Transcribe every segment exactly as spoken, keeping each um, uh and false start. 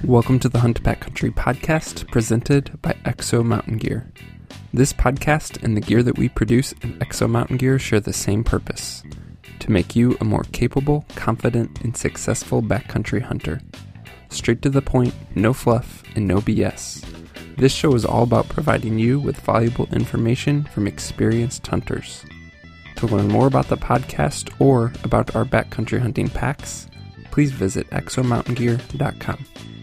Welcome to the Hunt Backcountry podcast presented by Exo Mountain Gear. This podcast and the gear that we produce at Exo Mountain Gear share the same purpose: to make you a more capable, confident, and successful backcountry hunter. Straight to the point, no fluff, and no B S. This show is all about providing you with valuable information from experienced hunters. To learn more about the podcast or about our backcountry hunting packs, please visit exo mountain gear dot com.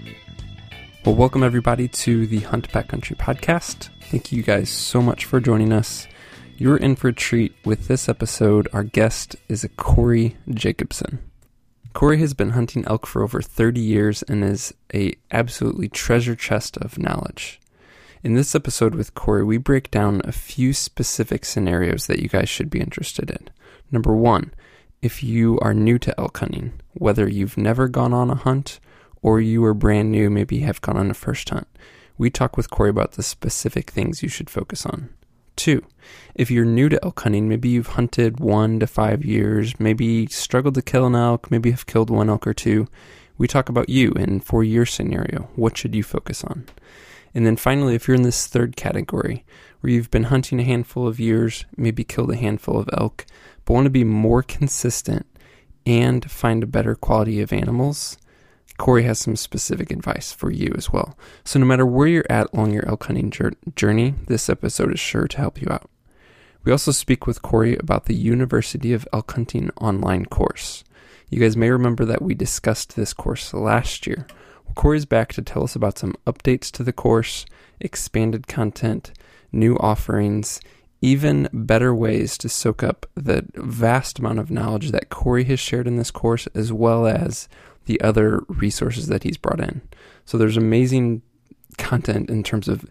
Well, welcome everybody to the Hunt Backcountry podcast. Thank you guys so much for joining us. You're in for a treat with this episode. Our guest is a Corey Jacobson. Corey has been hunting elk for over thirty years and is a absolutely treasure chest of knowledge. In this episode with Corey, we break down a few specific scenarios that you guys should be interested in. Number one, if you are new to elk hunting, whether you've never gone on a hunt or you are brand new, maybe have gone on a first hunt, we talk with Corey about the specific things you should focus on. Two, if you're new to elk hunting, maybe you've hunted one to five years, maybe struggled to kill an elk, maybe have killed one elk or two, we talk about you and for your scenario, what should you focus on? And then finally, if you're in this third category, where you've been hunting a handful of years, maybe killed a handful of elk, but want to be more consistent and find a better quality of animals, Corey has some specific advice for you as well. So no matter where you're at along your elk hunting journey, this episode is sure to help you out. We also speak with Corey about the University of Elk Hunting online course. You guys may remember that we discussed this course last year. Well, Corey's back to tell us about some updates to the course, expanded content, new offerings, even better ways to soak up the vast amount of knowledge that Corey has shared in this course, as well as the other resources that he's brought in. So there's amazing content in terms of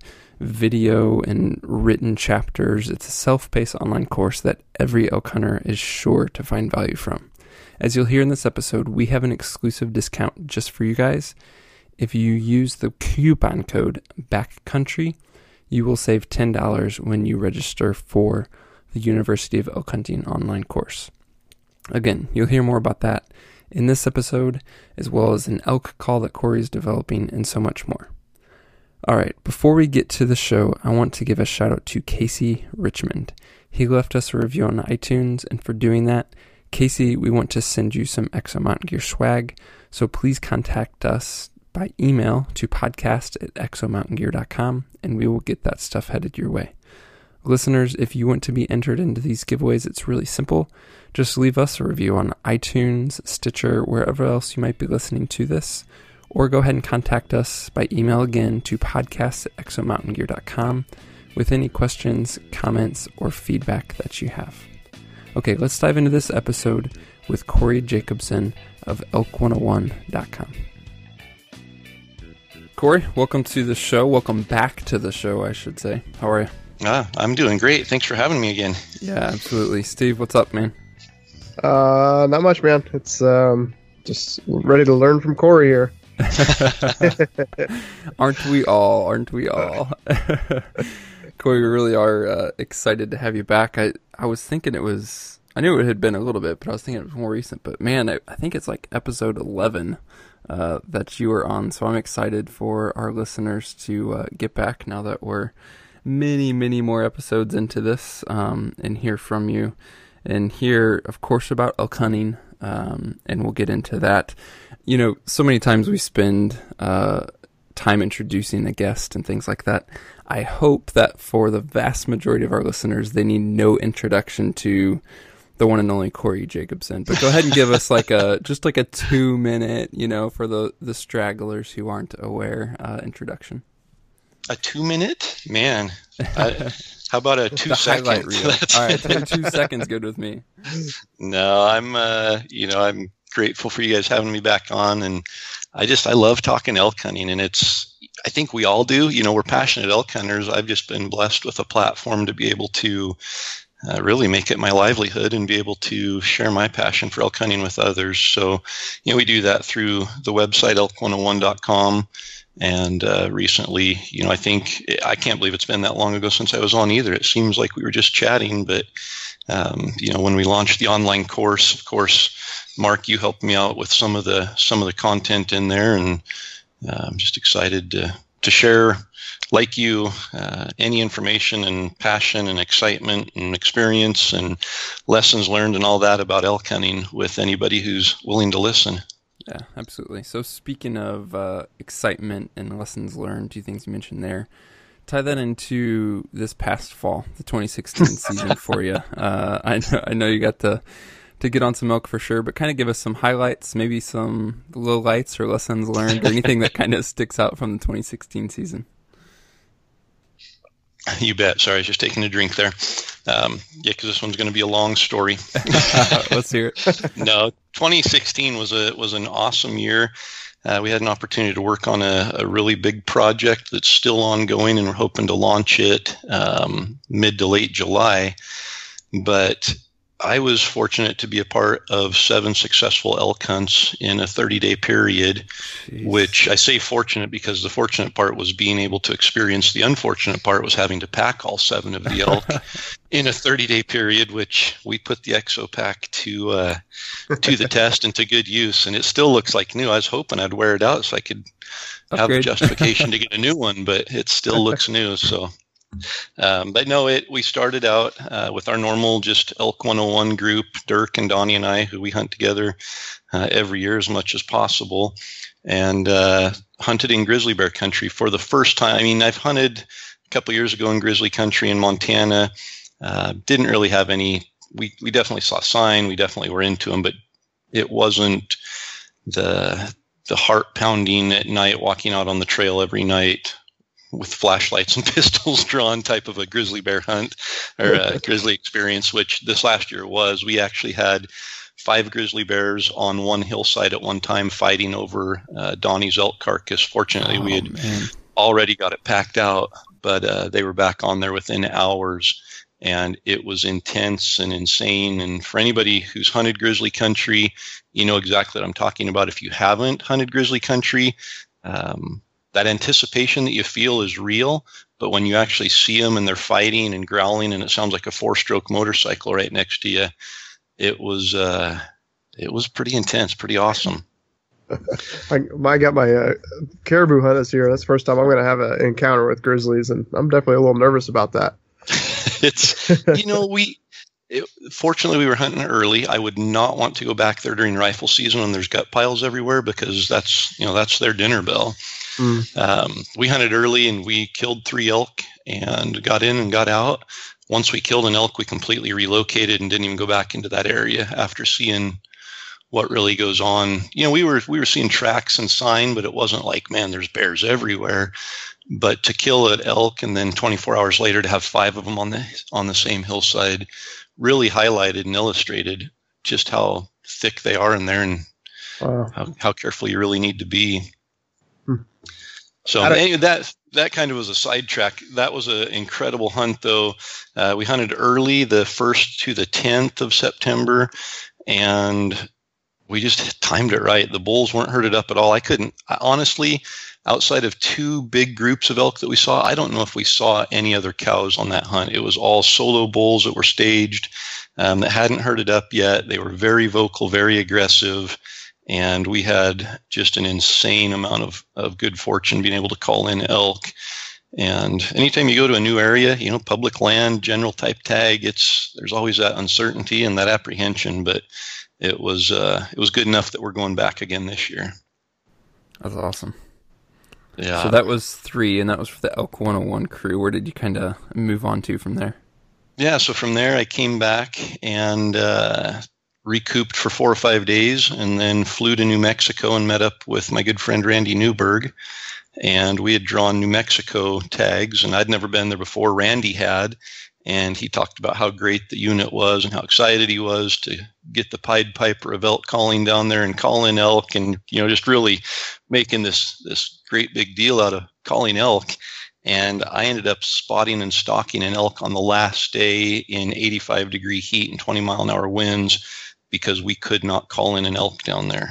video and written chapters. It's a self-paced online course that every elk hunter is sure to find value from. As you'll hear in this episode, we have an exclusive discount just for you guys. If you use the coupon code BACKCOUNTRY, you will save ten dollars when you register for the University of Elk Hunting online course. Again, you'll hear more about that in this episode, as well as an elk call that Corey is developing and so much more. All right, before we get to the show, I want to give a shout out to Casey Richmond. He left us a review on iTunes, and for doing that, Casey, we want to send you some Exo Mountain Gear swag, so please contact us by email to podcast at exo mountain gear dot com, and we will get that stuff headed your way. Listeners, if you want to be entered into these giveaways, it's really simple. Just leave us a review on iTunes, Stitcher, wherever else you might be listening to this, or go ahead and contact us by email again to podcast at exo mountain gear dot com with any questions, comments, or feedback that you have. Okay, let's dive into this episode with Corey Jacobson of elk one oh one dot com. Corey, welcome to the show. Welcome back to the show, I should say. How are you? Ah, I'm doing great. Thanks for having me again. Yeah, absolutely. Steve, what's up, man? Uh, not much, man. It's um, just ready to learn from Corey here. Aren't we all? Aren't we all? Corey, we really are uh, excited to have you back. I, I was thinking it was, I knew it had been a little bit, but I was thinking it was more recent. But man, I, I think it's like episode eleven uh, that you were on. So I'm excited for our listeners to uh, get back now that we're many, many more episodes into this, um, and hear from you, and hear, of course, about elk hunting, um, and we'll get into that. You know, so many times we spend uh, time introducing a guest and things like that. I hope that for the vast majority of our listeners, they need no introduction to the one and only Corey Jacobson. But go ahead and give us like a just like a two minute, you know, for the the stragglers who aren't aware, uh, introduction. A two minute? Man. I, how about a two the second? Highlight reel. All right, two seconds good with me. No, I'm, uh, you know, I'm grateful for you guys having me back on. And I just, I love talking elk hunting. And it's, I think we all do. You know, we're passionate elk hunters. I've just been blessed with a platform to be able to uh, really make it my livelihood and be able to share my passion for elk hunting with others. So, you know, we do that through the website elk one oh one dot com. And uh, recently, you know, I think, I can't believe it's been that long ago since I was on either. It seems like we were just chatting, but, um, you know, when we launched the online course, of course, Mark, you helped me out with some of the some of the content in there, and uh, I'm just excited to to share, like you, uh, any information and passion and excitement and experience and lessons learned and all that about elk hunting with anybody who's willing to listen. Yeah, absolutely. So speaking of uh, excitement and lessons learned, two things you mentioned there, tie that into this past fall, the twenty sixteen season for you. Uh, I know, I know you got to to get on some elk for sure, but kind of give us some highlights, maybe some lowlights or lessons learned, or anything that kind of sticks out from the twenty sixteen season. You bet. Sorry, I was just taking a drink there. Um, yeah, because this one's going to be a long story. Let's hear it. No, twenty sixteen was a was an awesome year. Uh, we had an opportunity to work on a, a really big project that's still ongoing, and we're hoping to launch it um, mid to late July. But I was fortunate to be a part of seven successful elk hunts in a thirty-day period, Jeez. Which I say fortunate because the fortunate part was being able to experience. The unfortunate part was having to pack all seven of the elk in a thirty-day period, which we put the ExoPack to uh, to the test and to good use, and it still looks like new. I was hoping I'd wear it out so I could have a justification to get a new one, but it still looks new, so... Um, but no, it we started out uh, with our normal just Elk one oh one group, Dirk and Donnie and I, who we hunt together uh, every year as much as possible, and uh, hunted in grizzly bear country for the first time. I mean, I've hunted a couple years ago in grizzly country in Montana. Uh, didn't really have any. We we definitely saw sign. We definitely were into them, but it wasn't the the heart pounding at night, walking out on the trail every night with flashlights and pistols drawn type of a grizzly bear hunt or a grizzly experience, which this last year was. We actually had five grizzly bears on one hillside at one time fighting over uh, Donnie's elk carcass. Fortunately, oh, we had man. already got it packed out, but uh, they were back on there within hours, and it was intense and insane. And for anybody who's hunted grizzly country, you know exactly what I'm talking about. If you haven't hunted grizzly country, um, that anticipation that you feel is real, but when you actually see them and they're fighting and growling and it sounds like a four-stroke motorcycle right next to you, it was uh, it was pretty intense, pretty awesome. I, I got my uh, caribou hunt this year. That's the first time I'm going to have an encounter with grizzlies, and I'm definitely a little nervous about that. It's, you know, we it, fortunately we were hunting early. I would not want to go back there during rifle season when there's gut piles everywhere, because that's, you know, that's their dinner bell. Mm. Um, we hunted early and we killed three elk and got in and got out. Once we killed an elk, we completely relocated and didn't even go back into that area after seeing what really goes on. You know, we were we were seeing tracks and sign, but it wasn't like, man, there's bears everywhere. But to kill an elk and then twenty-four hours later to have five of them on the on the same hillside really highlighted and illustrated just how thick they are in there and wow. how, how careful you really need to be. Hmm. So anyway, that that kind of was a sidetrack. That was an incredible hunt, though. Uh, we hunted early, the first to the tenth of September, and we just timed it right. The bulls weren't herded up at all. I couldn't, I, honestly, outside of two big groups of elk that we saw, I don't know if we saw any other cows on that hunt. It was all solo bulls that were staged, um, that hadn't herded up yet. They were very vocal, very aggressive. And we had just an insane amount of, of good fortune being able to call in elk. And anytime you go to a new area, you know, public land, general type tag, it's there's always that uncertainty and that apprehension. But it was uh, it was good enough that we're going back again this year. That's awesome. Yeah. So that was three, and that was for the Elk one oh one crew. Where did you kind of move on to from there? Yeah. So from there, I came back and uh, recouped for four or five days, and then flew to New Mexico and met up with my good friend Randy Newberg. And we had drawn New Mexico tags, and I'd never been there before. Randy had, and he talked about how great the unit was and how excited he was to get the Pied Piper of elk calling down there and call in elk, and you know, just really making this this great big deal out of calling elk. And I ended up spotting and stalking an elk on the last day in eighty-five degree heat and twenty mile an hour winds, because we could not call in an elk down there.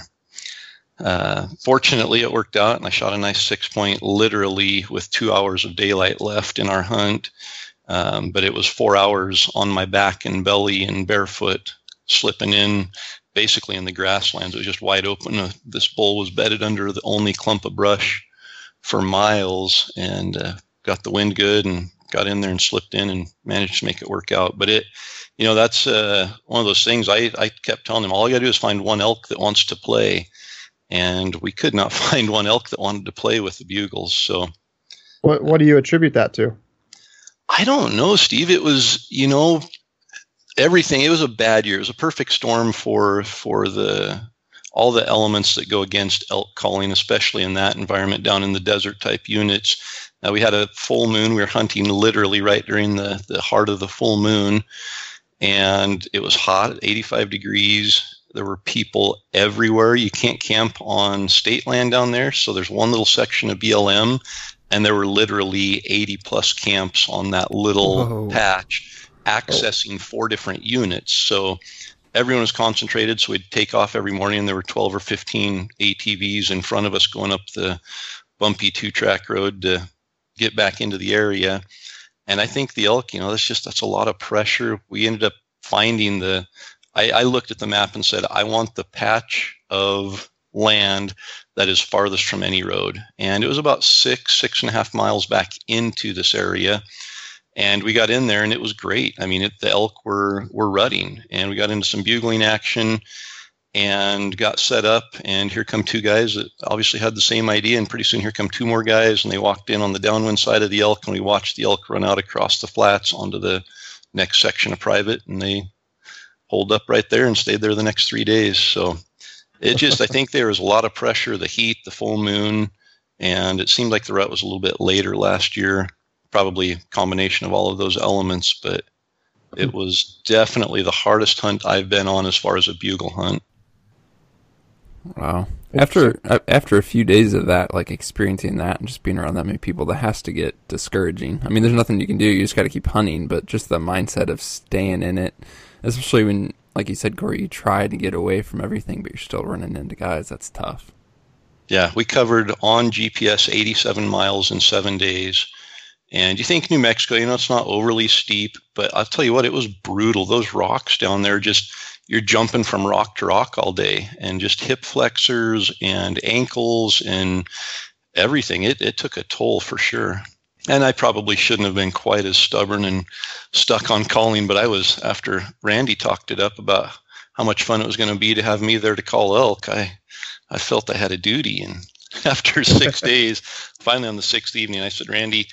Uh, fortunately, it worked out, and I shot a nice six point literally with two hours of daylight left in our hunt. Um, but it was four hours on my back and belly and barefoot, slipping in basically in the grasslands. It was just wide open. Uh, this bull was bedded under the only clump of brush for miles, and uh, got the wind good and got in there and slipped in and managed to make it work out. But it, you know, that's uh, one of those things I, I kept telling them, all you got to do is find one elk that wants to play. And we could not find one elk that wanted to play with the bugles. So what, what do you attribute that to? I don't know, Steve. It was, you know, everything. It was a bad year. It was a perfect storm for, for the, all the elements that go against elk calling, especially in that environment down in the desert type units. Now, we had a full moon. We were hunting literally right during the, the heart of the full moon, and it was hot, eighty-five degrees. There were people everywhere. You can't camp on state land down there, so there's one little section of B L M, and there were literally eighty plus camps on that little Whoa. patch, accessing four different units. So everyone was concentrated, so we'd take off every morning, and there were twelve or fifteen A T Vs in front of us going up the bumpy two-track road to get back into the area. And I think the elk, you know, that's just, that's a lot of pressure. We ended up finding the, I, I looked at the map and said, I want the patch of land that is farthest from any road. And it was about six, six and a half miles back into this area. And we got in there, and it was great. I mean, it, the elk were, were rutting, and we got into some bugling action and got set up. And here come two guys that obviously had the same idea. And pretty soon here come two more guys, and they walked in on the downwind side of the elk, and we watched the elk run out across the flats onto the next section of private. And they holed up right there and stayed there the next three days. So it just, I think there was a lot of pressure, the heat, the full moon, and it seemed like the rut was a little bit later last year. Probably a combination of all of those elements, but it was definitely the hardest hunt I've been on as far as a bugle hunt. Wow. After after a few days of that, like experiencing that and just being around that many people, that has to get discouraging. I mean, there's nothing you can do. You just got to keep hunting, but just the mindset of staying in it, especially when, like you said, Corey, you try to get away from everything, but you're still running into guys. That's tough. Yeah, we covered on G P S eighty-seven miles in seven days. And you think New Mexico, you know, it's not overly steep, but I'll tell you what, it was brutal. Those rocks down there, just, you're jumping from rock to rock all day, and just hip flexors and ankles and everything. It, it took a toll for sure. And I probably shouldn't have been quite as stubborn and stuck on calling, but I was, after Randy talked it up about how much fun it was going to be to have me there to call elk, I, I felt I had a duty. And after six days, finally on the sixth evening, I said, Randy,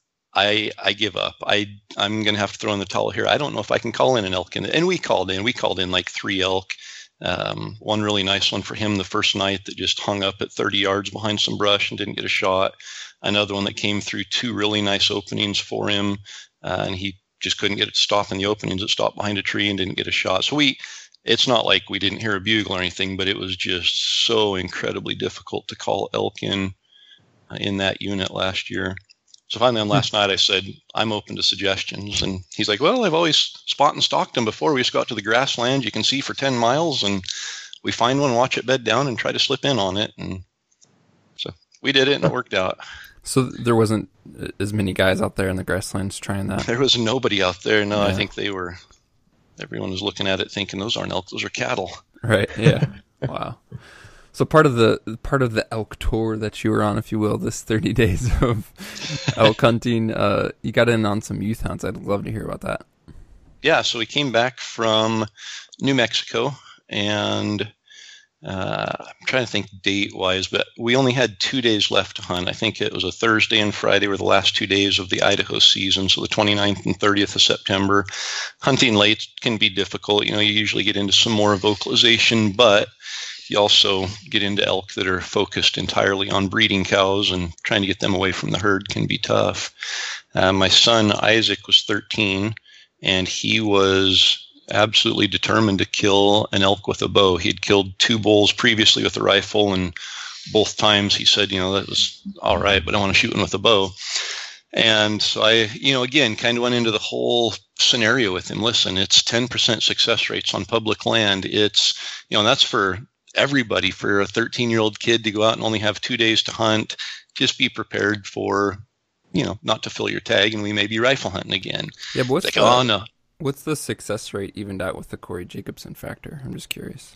I, I give up. I, I'm going to have to throw in the towel here. I don't know if I can call in an elk. And, and we called in. We called in like three elk. Um, one really nice one for him the first night that just hung up at thirty yards behind some brush and didn't get a shot. Another one that came through two really nice openings for him, uh, and he just couldn't get it to stop in the openings. It stopped behind a tree and didn't get a shot. So we, it's not like we didn't hear a bugle or anything, but it was just so incredibly difficult to call elk in uh, in that unit last year. So finally on last night I said, I'm open to suggestions. And he's like, well, I've always spot and stalked them before. We just go out to the grassland you can see for ten miles, and we find one, watch it bed down, and try to slip in on it. And so we did it, and it worked out. So there wasn't as many guys out there in the grasslands trying that? There was nobody out there. No, yeah. I think they were, everyone was looking at it thinking, those aren't elk, those are cattle. Right, yeah. Wow. So part of the part of the elk tour that you were on, if you will, this thirty days of elk hunting, uh, you got in on some youth hunts. I'd love to hear about that. Yeah, so we came back from New Mexico, and uh, I'm trying to think date-wise, but we only had two days left to hunt. I think it was a Thursday and Friday were the last two days of the Idaho season, so the twenty-ninth and thirtieth of September. Hunting late can be difficult. You know, you usually get into some more vocalization, but you also get into elk that are focused entirely on breeding cows, and trying to get them away from the herd can be tough. Uh, my son Isaac was thirteen, and he was absolutely determined to kill an elk with a bow. He had killed two bulls previously with a rifle, and both times he said, you know, that was all right, but I want to shoot one with a bow. And so I, you know, again, kind of went into the whole scenario with him. Listen, it's ten percent success rates on public land. It's, you know, and that's for everybody. For a thirteen-year-old kid to go out and only have two days to hunt, just be prepared for, you know, not to fill your tag, and we may be rifle hunting again. Yeah, but what's like, the, oh no. What's the success rate evened out with the Corey Jacobsen factor? I'm just curious.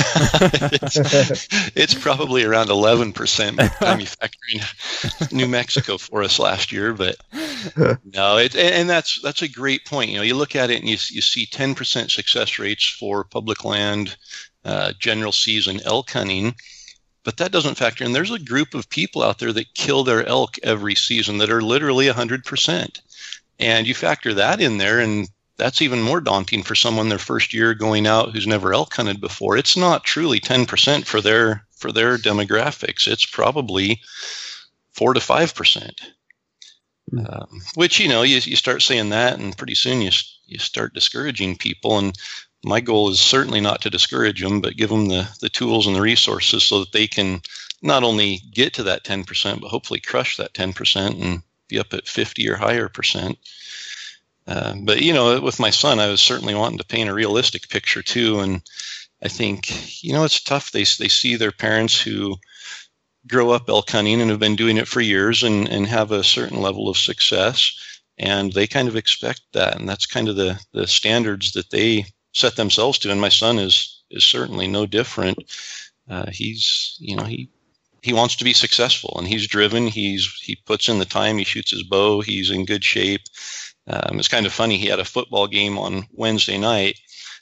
it's, it's probably around eleven percent by the time you factor in New Mexico for us last year. But no, it, and that's that's a great point. You know, you look at it and you, you see ten percent success rates for public land, uh, general season elk hunting. But that doesn't factor in. There's a group of people out there that kill their elk every season that are literally one hundred percent. And you factor that in there, and that's even more daunting for someone their first year going out who's never elk hunted before. It's not truly ten percent for their for their demographics. It's probably four to five percent. Um, which, you know, you, you start saying that, and pretty soon you you start discouraging people. And my goal is certainly not to discourage them, but give them the, the tools and the resources so that they can not only get to that ten percent, but hopefully crush that ten percent and be up at fifty or higher percent. Uh, but, you know, with my son, I was certainly wanting to paint a realistic picture too. And I think, you know, it's tough. They they see their parents who grow up elk hunting and have been doing it for years and, and have a certain level of success. And they kind of expect that. And that's kind of the, the standards that they set themselves to. And my son is is certainly no different. Uh, he's, you know, he he wants to be successful, and he's driven. He's he puts in the time. He shoots his bow. He's in good shape. Um, it's kind of funny. He had a football game on Wednesday night,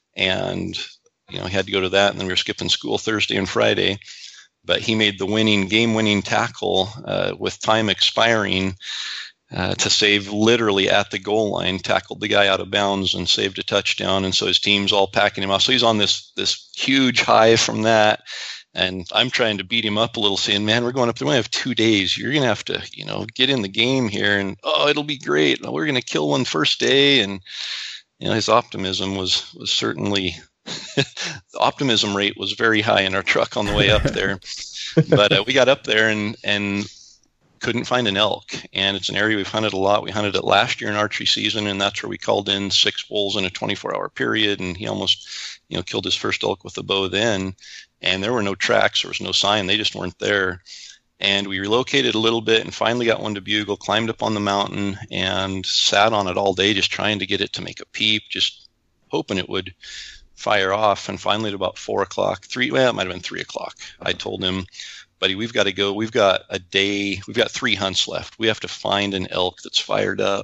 and you know he had to go to that, and then we were skipping school Thursday and Friday. But he made the winning game-winning tackle uh, with time expiring uh, to save literally at the goal line. Tackled the guy out of bounds and saved a touchdown. And so his team's all packing him off. So he's on this this huge high from that. And I'm trying to beat him up a little, saying, man, we're going up there. We have two days. You're going to have to, you know, get in the game here. And, oh, it'll be great. We're going to kill one first day. And, you know, his optimism was, was certainly, the optimism rate was very high in our truck on the way up there. But uh, we got up there and, and couldn't find an elk. And it's an area we've hunted a lot. We hunted it last year in archery season, and that's where we called in six bulls in a twenty-four hour period. And he almost, you know, killed his first elk with a bow then. And there were no tracks. There was no sign. They just weren't there. And we relocated a little bit and finally got one to bugle, climbed up on the mountain and sat on it all day, just trying to get it to make a peep, just hoping it would fire off. And finally at about four o'clock, three, well, it might have been three o'clock, I told him, buddy, we've got to go. We've got a day. We've got three hunts left. We have to find an elk that's fired up.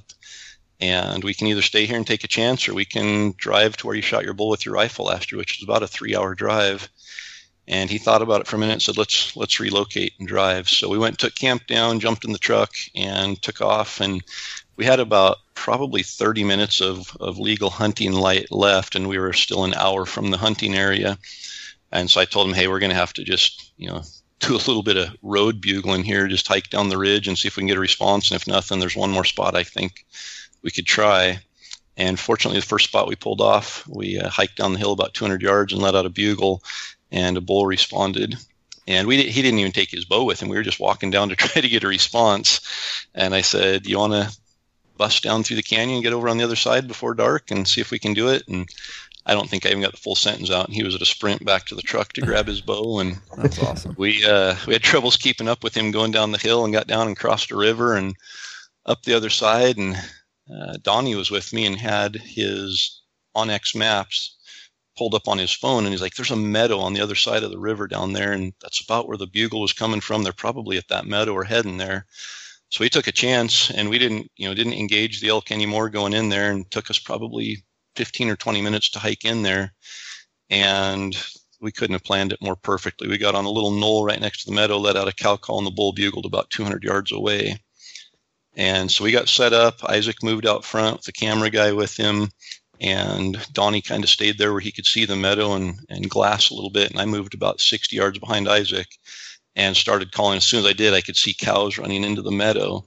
And we can either stay here and take a chance, or we can drive to where you shot your bull with your rifle last year, which is about a three hour drive. And he thought about it for a minute and said, let's let's relocate and drive. So we went, took camp down, jumped in the truck, and took off. And we had about probably thirty minutes of, of legal hunting light left, and we were still an hour from the hunting area. And so I told him, hey, we're going to have to just, you know, do a little bit of road bugling here, just hike down the ridge and see if we can get a response. And if nothing, there's one more spot I think we could try. And fortunately, the first spot we pulled off, we uh, hiked down the hill about two hundred yards and let out a bugle. And a bull responded, and we he didn't even take his bow with him. We were just walking down to try to get a response. And I said, you want to bust down through the canyon and get over on the other side before dark and see if we can do it? And I don't think I even got the full sentence out. And he was at a sprint back to the truck to grab his bow. And that's awesome. We uh, we had troubles keeping up with him going down the hill, and got down and crossed a river and up the other side. And uh, Donnie was with me and had his Onyx maps pulled up on his phone, and he's like, there's a meadow on the other side of the river down there, and that's about where the bugle was coming from. They're probably at that meadow or heading there. So we took a chance, and we didn't, you know, didn't engage the elk anymore going in there, and took us probably fifteen or twenty minutes to hike in there. And we couldn't have planned it more perfectly. We got on a little knoll right next to the meadow, let out a cow call, and the bull bugled about two hundred yards away. And so we got set up. Isaac moved out front with the camera guy with him. And Donnie kind of stayed there where he could see the meadow and, and glass a little bit. And I moved about sixty yards behind Isaac and started calling. As soon as I did, I could see cows running into the meadow.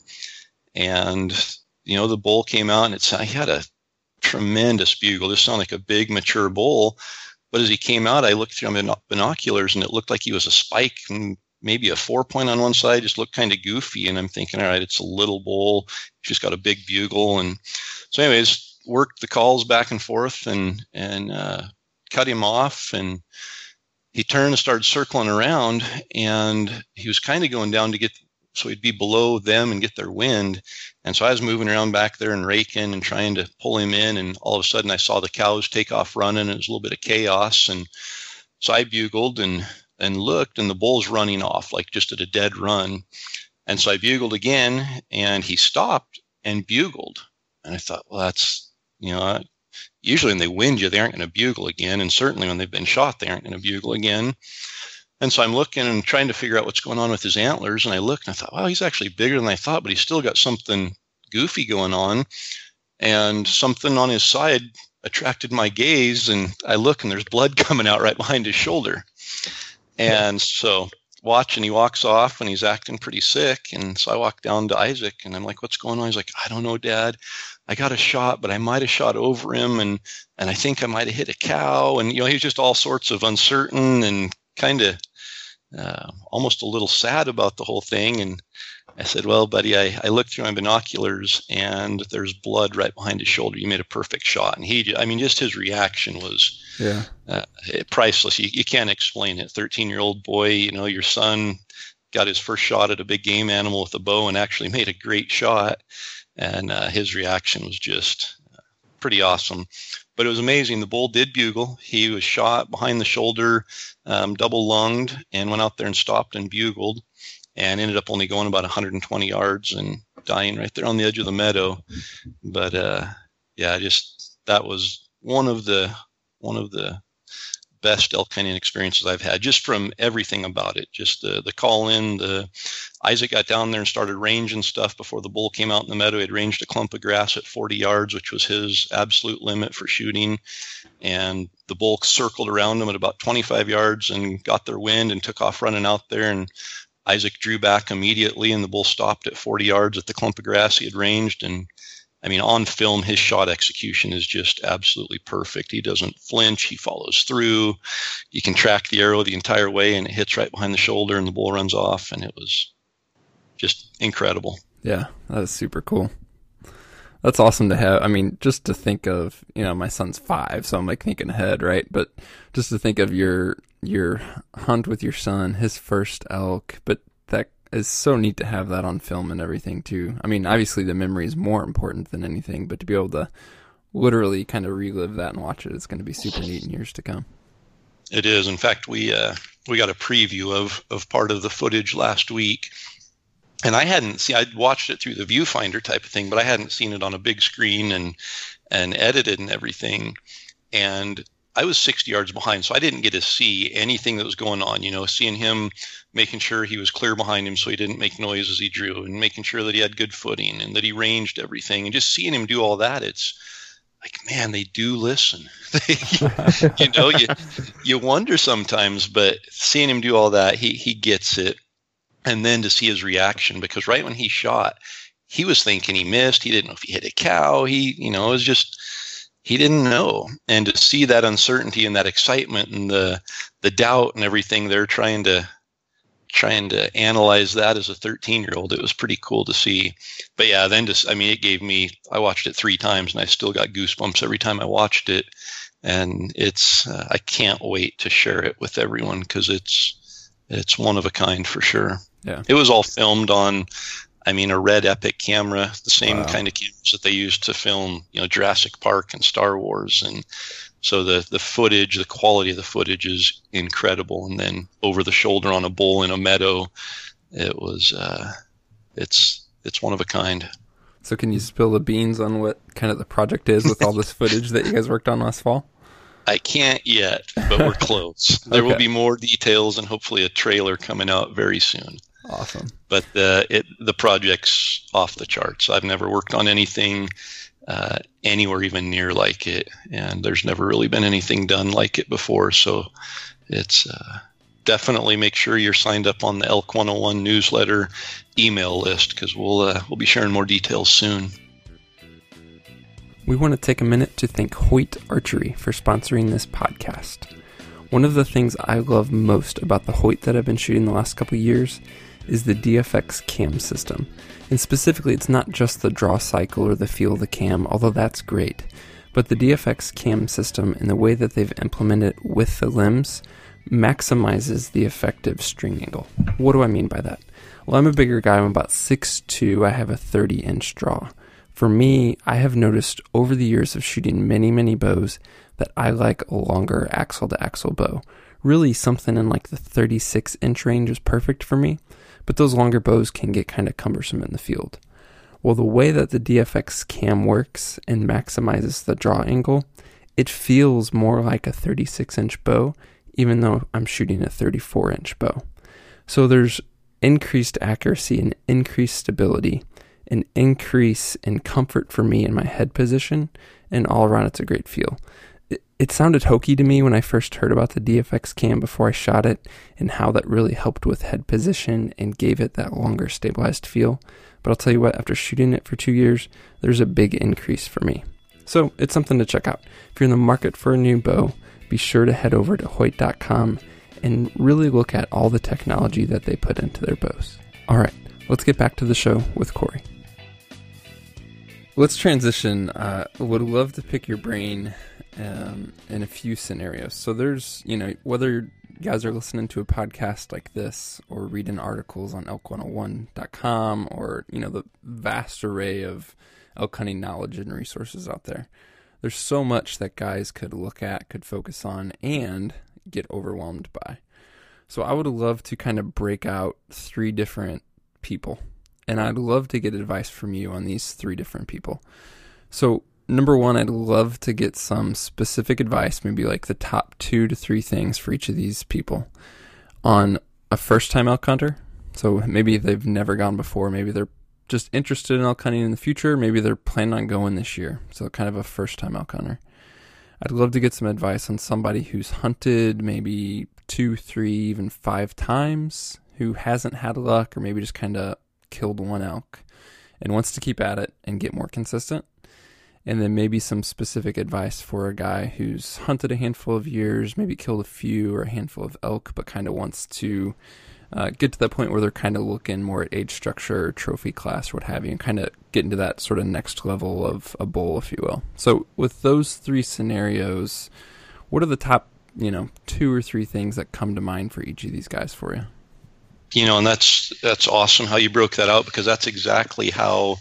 And, you know, the bull came out, and it's, he had a tremendous bugle. This sounded like a big, mature bull. But as he came out, I looked through my binoculars, and it looked like he was a spike and maybe a four point on one side, just looked kind of goofy. And I'm thinking, all right, it's a little bull. He's just got a big bugle. And so anyways, worked the calls back and forth and and uh, cut him off, and he turned and started circling around, and he was kind of going down to get so he'd be below them and get their wind. And so I was moving around back there and raking and trying to pull him in. And all of a sudden I saw the cows take off running, and it was a little bit of chaos. And so I bugled and, and looked, and the bull's running off, like just at a dead run. And so I bugled again, and he stopped and bugled. And I thought, well, that's, you know, usually when they wind you, they aren't going to bugle again. And certainly when they've been shot, they aren't going to bugle again. And so I'm looking and trying to figure out what's going on with his antlers. And I looked and I thought, wow, he's actually bigger than I thought, but he's still got something goofy going on. And something on his side attracted my gaze. And I look, and there's blood coming out right behind his shoulder. And so watch, and he walks off, and he's acting pretty sick. And so I walk down to Isaac, and I'm like, what's going on? He's like, I don't know, Dad. I got a shot, but I might have shot over him, and and I think I might have hit a cow. And, you know, he was just all sorts of uncertain and kind of uh, almost a little sad about the whole thing. And I said, well, buddy, I, I looked through my binoculars, and there's blood right behind his shoulder. You made a perfect shot. And he, I mean, just his reaction was yeah, uh, priceless. You, you can't explain it. thirteen-year-old boy, you know, your son got his first shot at a big game animal with a bow and actually made a great shot. And uh, his reaction was just uh, pretty awesome. But it was amazing. The bull did bugle. He was shot behind the shoulder, um, double lunged, and went out there and stopped and bugled, and ended up only going about one hundred twenty yards and dying right there on the edge of the meadow. But uh, yeah, just that was one of the one of the best elk hunting experiences I've had, just from everything about it. Just the the call in, the Isaac got down there and started ranging stuff before the bull came out in the meadow. He had ranged a clump of grass at forty yards, which was his absolute limit for shooting. And the bull circled around him at about twenty-five yards and got their wind and took off running out there. And Isaac drew back immediately, and the bull stopped at forty yards at the clump of grass he had ranged. And I mean, on film, his shot execution is just absolutely perfect. He doesn't flinch. He follows through. You can track the arrow the entire way, and it hits right behind the shoulder, and the bull runs off. And it was just incredible. Yeah, that is super cool. That's awesome to have. I mean, just to think of, you know, my son's five, so I'm like thinking ahead, right? But just to think of your your hunt with your son, his first elk, but that is so neat to have that on film and everything too. I mean, obviously the memory is more important than anything, but to be able to literally kind of relive that and watch it is going to be super neat in years to come. It is. In fact, we uh, we got a preview of of part of the footage last week, and I hadn't seen. I'd watched it through the viewfinder type of thing, but I hadn't seen it on a big screen and and edited and everything. And I was sixty yards behind, so I didn't get to see anything that was going on. You know, seeing him, making sure he was clear behind him so he didn't make noise as he drew, and making sure that he had good footing and that he ranged everything, and just seeing him do all that, it's like, man, they do listen. you know, you you wonder sometimes, but seeing him do all that, he he gets it. And then to see his reaction, because right when he shot, he was thinking he missed. He didn't know if he hit a cow. He, you know, it was just, he didn't know. And to see that uncertainty and that excitement and the the doubt and everything, they're trying to trying to analyze that as a thirteen-year-old, it was pretty cool to see. But yeah, then just, I mean, it gave me, I watched it three times and I still got goosebumps every time I watched it. And it's, uh, I can't wait to share it with everyone, because it's, it's one of a kind for sure. Yeah. It was all filmed on, I mean, a Red Epic camera, the same Wow. kind of cameras that they used to film, you know, Jurassic Park and Star Wars. And so the, the footage, the quality of the footage is incredible. And then over the shoulder on a bull in a meadow, it was, uh, it's, it's one of a kind. So can you spill the beans on what kind of the project is with all this footage that you guys worked on last fall? I can't yet, but we're close. There Okay. will be more details and hopefully a trailer coming out very soon. Awesome. But the it the project's off the charts. I've never worked on anything uh, anywhere even near like it, and there's never really been anything done like it before. So it's uh, definitely make sure you're signed up on the Elk one oh one newsletter email list, because we'll uh, we'll be sharing more details soon. We want to take a minute to thank Hoyt Archery for sponsoring this podcast. One of the things I love most about the Hoyt that I've been shooting the last couple of years is the D F X cam system. And specifically, it's not just the draw cycle or the feel of the cam, although that's great, but the D F X cam system and the way that they've implemented it with the limbs maximizes the effective string angle. What do I mean by that? Well, I'm a bigger guy. I'm about six two. I have a thirty inch draw. For me, I have noticed over the years of shooting many, many bows that I like a longer axle-to-axle bow. Really, something in like the thirty-six inch range is perfect for me, but those longer bows can get kind of cumbersome in the field. Well, the way that the D F X cam works and maximizes the draw angle, it feels more like a thirty-six inch bow, even though I'm shooting a thirty-four inch bow. So there's increased accuracy and increased stability, an increase in comfort for me in my head position, and all around it's a great feel. It, it sounded hokey to me when I first heard about the D F X cam before I shot it, and how that really helped with head position and gave it that longer stabilized feel. But I'll tell you what, after shooting it for two years, there's a big increase for me. So it's something to check out. If you're in the market for a new bow, be sure to head over to Hoyt dot com and really look at all the technology that they put into their bows. All right, let's get back to the show with Corey. Let's transition. Uh, would love to pick your brain um, in a few scenarios. So there's, you know, whether you guys are listening to a podcast like this or reading articles on elk one oh one dot com or, you know, the vast array of elk hunting knowledge and resources out there. There's so much that guys could look at, could focus on, and get overwhelmed by. So I would love to kind of break out three different people, and I'd love to get advice from you on these three different people. So number one, I'd love to get some specific advice, maybe like the top two to three things for each of these people on a first-time elk hunter. So maybe they've never gone before, maybe they're just interested in elk hunting in the future, maybe they're planning on going this year, so kind of a first-time elk hunter. I'd love to get some advice on somebody who's hunted maybe two, three, even five times, who hasn't had luck or maybe just kind of killed one elk and wants to keep at it and get more consistent. And then maybe some specific advice for a guy who's hunted a handful of years, maybe killed a few or a handful of elk, but kind of wants to uh, get to that point where they're kind of looking more at age structure, or trophy class, or what have you, and kind of get into that sort of next level of a bull, if you will. So with those three scenarios, what are the top, you know, two or three things that come to mind for each of these guys for you? You know, and that's that's awesome how you broke that out, because that's exactly how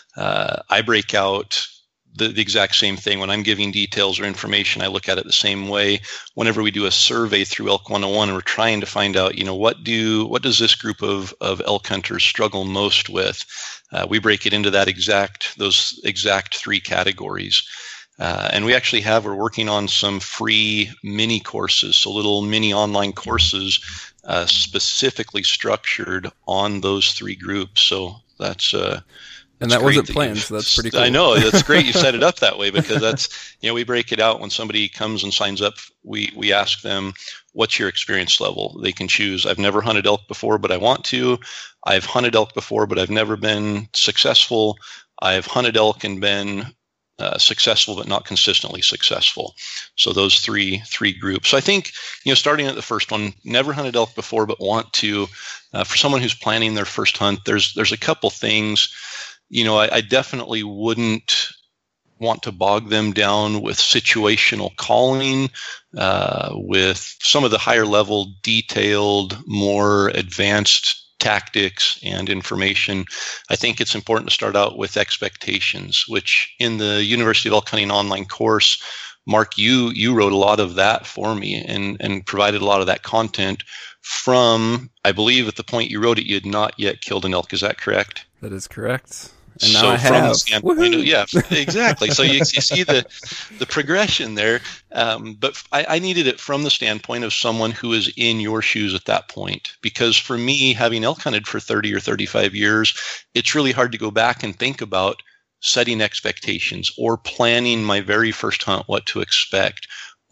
uh, I break out the, the exact same thing. When I'm giving details or information, I look at it the same way. Whenever we do a survey through Elk one oh one, and we're trying to find out, you know, what do what does this group of, of elk hunters struggle most with? Uh, we break it into that exact those exact three categories. Uh, and we actually have, we're working on some free mini courses, so little mini online courses uh, specifically structured on those three groups. So that's uh, and that wasn't planned, so that's pretty cool. I know, that's great you set it up that way, because that's, you know, we break it out when somebody comes and signs up. We we ask them, what's your experience level? They can choose, I've never hunted elk before, but I want to. I've hunted elk before, but I've never been successful. I've hunted elk and been Uh, successful but not consistently successful. So those three three groups. So I think, you know, starting at the first one, never hunted elk before but want to. Uh, for someone who's planning their first hunt, there's there's a couple things. You know, I, I definitely wouldn't want to bog them down with situational calling, uh, with some of the higher level, detailed, more advanced tactics and information. I think it's important to start out with expectations, which in the University of Elk Hunting online course, Mark, you you wrote a lot of that for me and, and provided a lot of that content from, I believe at the point you wrote it, you had not yet killed an elk. Is that correct? That is correct. And now so I from have. the standpoint of, yeah, exactly. So you, you see the the progression there. Um, but I, I needed it from the standpoint of someone who is in your shoes at that point. Because for me, having elk hunted for thirty or thirty-five years, it's really hard to go back and think about setting expectations or planning my very first hunt, what to expect.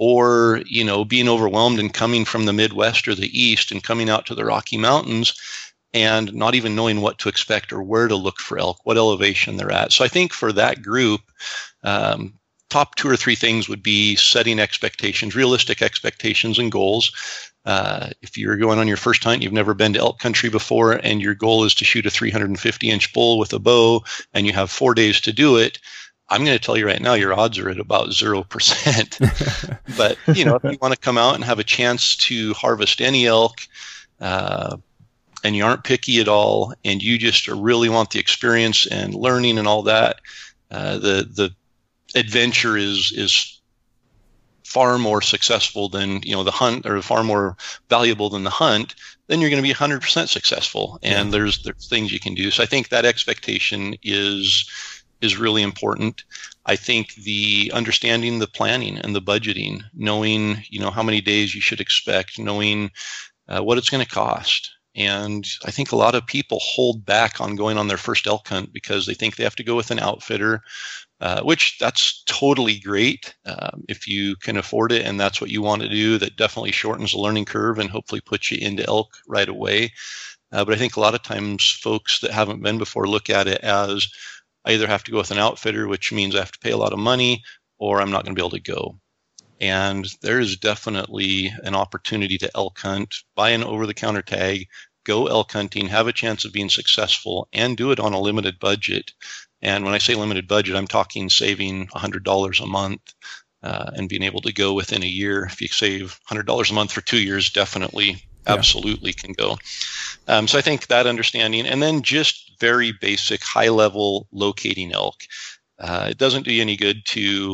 Or, you know, being overwhelmed and coming from the Midwest or the East and coming out to the Rocky Mountains and not even knowing what to expect or where to look for elk, what elevation they're at. So I think for that group, um, top two or three things would be setting expectations, realistic expectations and goals. Uh, if you're going on your first hunt, you've never been to elk country before, and your goal is to shoot a three hundred fifty inch bull with a bow, and you have four days to do it, I'm going to tell you right now, your odds are at about zero percent. But, you know, if you want to come out and have a chance to harvest any elk, uh, and you aren't picky at all, and you just really want the experience and learning and all that, uh, the the adventure is is far more successful than, you know, the hunt, or far more valuable than the hunt, then you're going to be one hundred percent successful. And yeah. there's there's things you can do. So I think that expectation is is really important. I think the understanding the planning and the budgeting, knowing, you know, how many days you should expect, knowing uh, what it's going to cost. And I think a lot of people hold back on going on their first elk hunt because they think they have to go with an outfitter, uh, which that's totally great um, if you can afford it and that's what you want to do. That definitely shortens the learning curve and hopefully puts you into elk right away. Uh, but I think a lot of times folks that haven't been before look at it as, I either have to go with an outfitter, which means I have to pay a lot of money, or I'm not going to be able to go. And there is definitely an opportunity to elk hunt, buy an over-the-counter tag, go elk hunting, have a chance of being successful, and do it on a limited budget. And when I say limited budget, I'm talking saving one hundred dollars a month uh, and being able to go within a year. If you save one hundred dollars a month for two years, definitely, yeah. absolutely can go. Um, so I think that understanding, and then just very basic, high-level locating elk. Uh, it doesn't do you any good to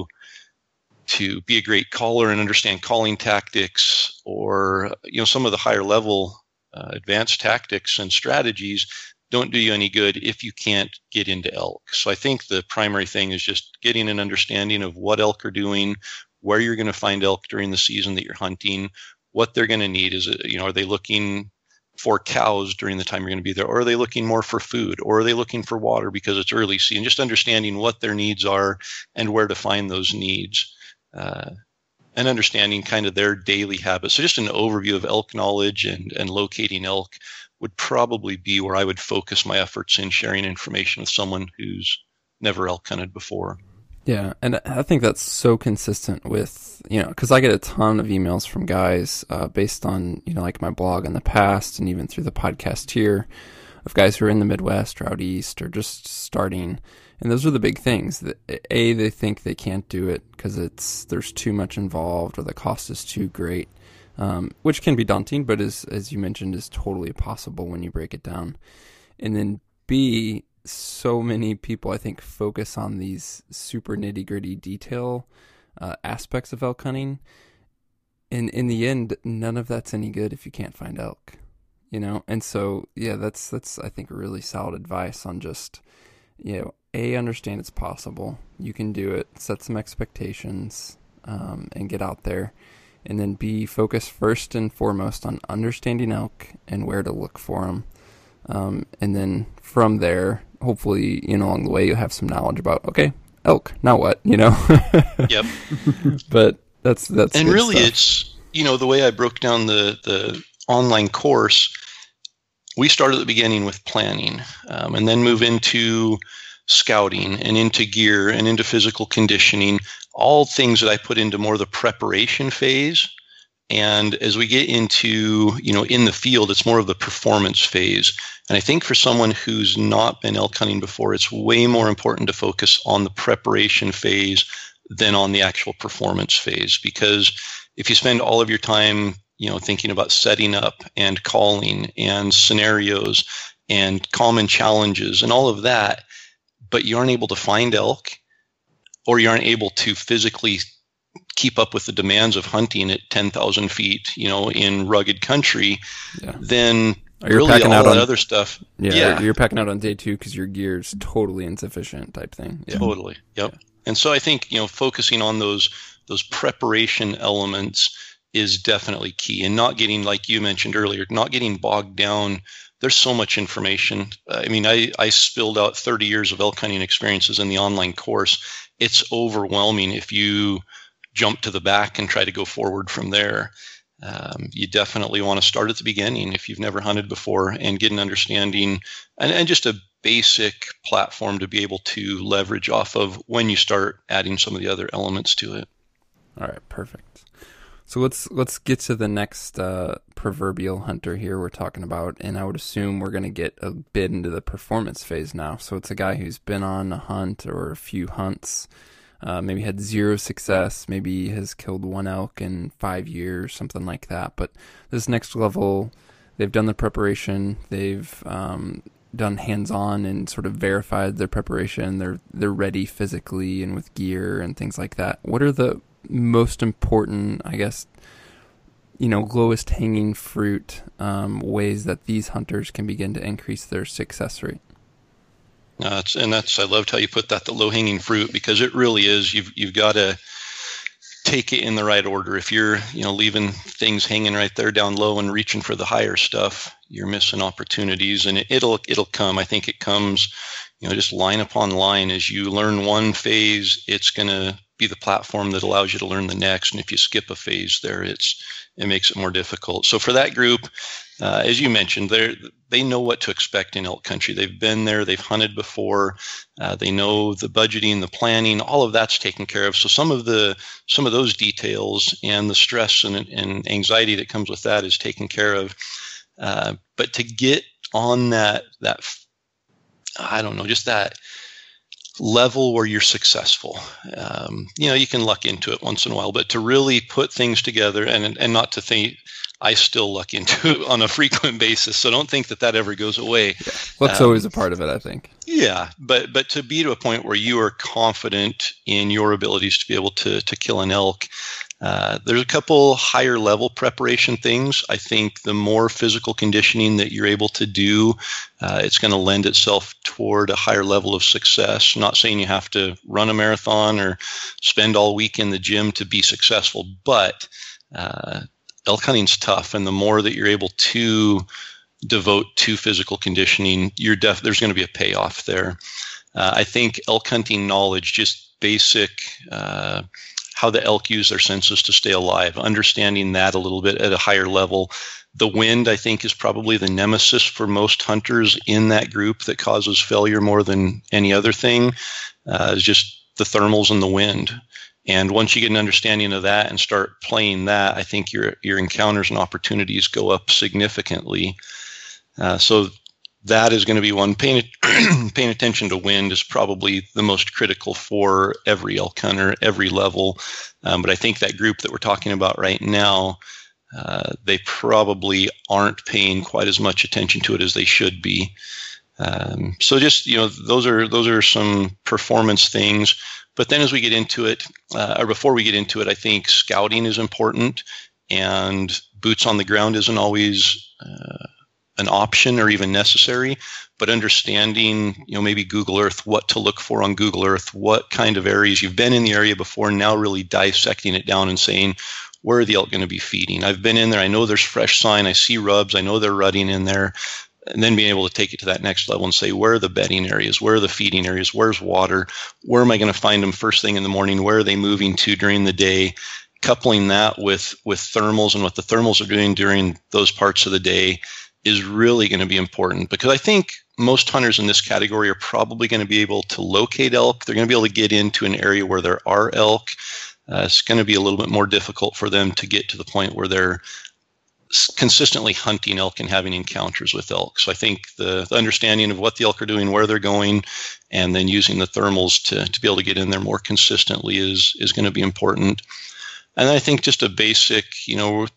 to be a great caller and understand calling tactics, or, you know, some of the higher-level uh, advanced tactics and strategies don't do you any good if you can't get into elk. So I think the primary thing is just getting an understanding of what elk are doing, where you're going to find elk during the season that you're hunting, what they're going to need. Is it, you know, are they looking for cows during the time you're going to be there, or are they looking more for food, or are they looking for water because it's early season? Just understanding what their needs are and where to find those needs, uh, and understanding kind of their daily habits. So just an overview of elk knowledge and, and locating elk would probably be where I would focus my efforts in sharing information with someone who's never elk hunted before. Yeah, and I think that's so consistent with, you know, because I get a ton of emails from guys uh, based on, you know, like my blog in the past and even through the podcast here, of guys who are in the Midwest or out east or just starting. And those are the big things. That, A, they think they can't do it because it's there's too much involved or the cost is too great, um, which can be daunting, but is, as you mentioned, is totally possible when you break it down. And then B, so many people, I think, focus on these super nitty-gritty detail uh, aspects of elk hunting. And in the end, none of that's any good if you can't find elk, you know? And so, yeah, that's, that's I think, really solid advice on just, you know, A, understand it's possible. You can do it, set some expectations, um, and get out there. And then B, focus first and foremost on understanding elk and where to look for them. Um, and then from there, hopefully, you know, along the way, you'll have some knowledge about, okay, elk, now what, you know? Yep. But that's, that's, and really stuff. It's, you know, the way I broke down the, the online course, we start at the beginning with planning, um, and then move into scouting and into gear and into physical conditioning, all things that I put into more the preparation phase. And as we get into, you know, in the field, it's more of the performance phase. And I think for someone who's not been elk hunting before, it's way more important to focus on the preparation phase than on the actual performance phase. Because if you spend all of your time, you know, thinking about setting up and calling and scenarios and common challenges and all of that, but you aren't able to find elk, or you aren't able to physically keep up with the demands of hunting at ten thousand feet, you know, in rugged country, yeah. then you're really packing all out that on, other stuff. Yeah, yeah. You're packing out on day two because your gear's totally insufficient type thing. Yeah. Totally. Yep. Yeah. And so I think, you know, focusing on those those preparation elements is definitely key, and not getting, like you mentioned earlier, not getting bogged down. There's so much information. I mean, I, I spilled out thirty years of elk hunting experiences in the online course. It's overwhelming if you jump to the back and try to go forward from there. Um, you definitely want to start at the beginning if you've never hunted before and get an understanding and, and just a basic platform to be able to leverage off of when you start adding some of the other elements to it. All right, perfect. So let's let's get to the next uh, proverbial hunter here we're talking about, and I would assume we're going to get a bit into the performance phase now. So it's a guy who's been on a hunt or a few hunts, uh, maybe had zero success, maybe has killed one elk in five years, something like that. But this next level they've done the preparation, they've um, done hands-on and sort of verified their preparation. They're they're ready physically and with gear and things like that. What are the most important, I guess, you know, lowest hanging fruit um, ways that these hunters can begin to increase their success rate? Uh, it's, and that's I loved how you put that, the low hanging fruit, because it really is. You've you've got to take it in the right order. If you're, you know, leaving things hanging right there down low and reaching for the higher stuff, you're missing opportunities, and it, it'll it'll come. I think it comes, you know, just line upon line. As you learn one phase, it's going to be the platform that allows you to learn the next. And if you skip a phase there, it's it makes it more difficult. So for that group, uh, as you mentioned, they they know what to expect in elk country. They've been there, they've hunted before, uh, they know the budgeting, the planning, all of that's taken care of. So some of the some of those details and the stress and, and anxiety that comes with that is taken care of. Uh, but to get on that that I don't know, just that level where you're successful. Um, you know, you can luck into it once in a while, but to really put things together and and not to think, I still luck into it on a frequent basis. So don't think that that ever goes away. Yeah. Luck's um, always a part of it, I think. Yeah, but but to be to a point where you are confident in your abilities to be able to to kill an elk. Uh, there's a couple higher level preparation things. I think the more physical conditioning that you're able to do, uh, it's going to lend itself toward a higher level of success. I'm not saying you have to run a marathon or spend all week in the gym to be successful, but uh, elk hunting's tough, and the more that you're able to devote to physical conditioning, you're def- there's going to be a payoff there. Uh, I think elk hunting knowledge, just basic uh, how the elk use their senses to stay alive, understanding that a little bit at a higher level. The wind, I think, is probably the nemesis for most hunters in that group that causes failure more than any other thing, uh, is just the thermals and the wind. And once you get an understanding of that and start playing that, I think your your encounters and opportunities go up significantly. Uh, so that is going to be one. Paying, paying attention to wind is probably the most critical for every elk hunter, every level. Um, but I think that group that we're talking about right now, uh, they probably aren't paying quite as much attention to it as they should be. Um, so just, you know, those are those are some performance things. But then as we get into it, uh, or before we get into it, I think scouting is important, and boots on the ground isn't always uh, an option or even necessary, but understanding, you know, maybe Google Earth, what to look for on Google Earth, what kind of areas you've been in the area before, now really dissecting it down and saying, where are the elk going to be feeding? I've been in there. I know there's fresh sign. I see rubs. I know they're rutting in there. And then being able to take it to that next level and say, where are the bedding areas? Where are the feeding areas? Where's water? Where am I going to find them first thing in the morning? Where are they moving to during the day? Coupling that with, with thermals and what the thermals are doing during those parts of the day is really going to be important, because I think most hunters in this category are probably going to be able to locate elk. They're going to be able to get into an area where there are elk. Uh, it's going to be a little bit more difficult for them to get to the point where they're consistently hunting elk and having encounters with elk. So I think the, the understanding of what the elk are doing, where they're going, and then using the thermals to, to be able to get in there more consistently is, is going to be important. And I think just a basic, you know,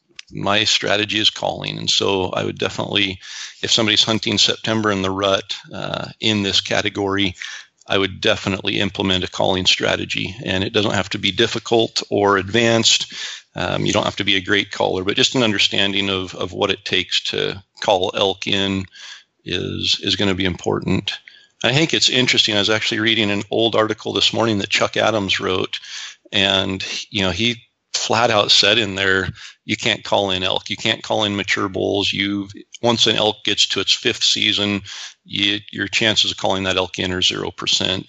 my strategy is calling. And so I would definitely, if somebody's hunting September in the rut uh, in this category, I would definitely implement a calling strategy. And it doesn't have to be difficult or advanced. Um, you don't have to be a great caller, but just an understanding of, of what it takes to call elk in is, is going to be important. I think it's interesting. I was actually reading an old article this morning that Chuck Adams wrote, and, you know, he flat out said in there, you can't call in elk. You can't call in mature bulls. You once an elk gets to its fifth season, you, your chances of calling that elk in are zero percent.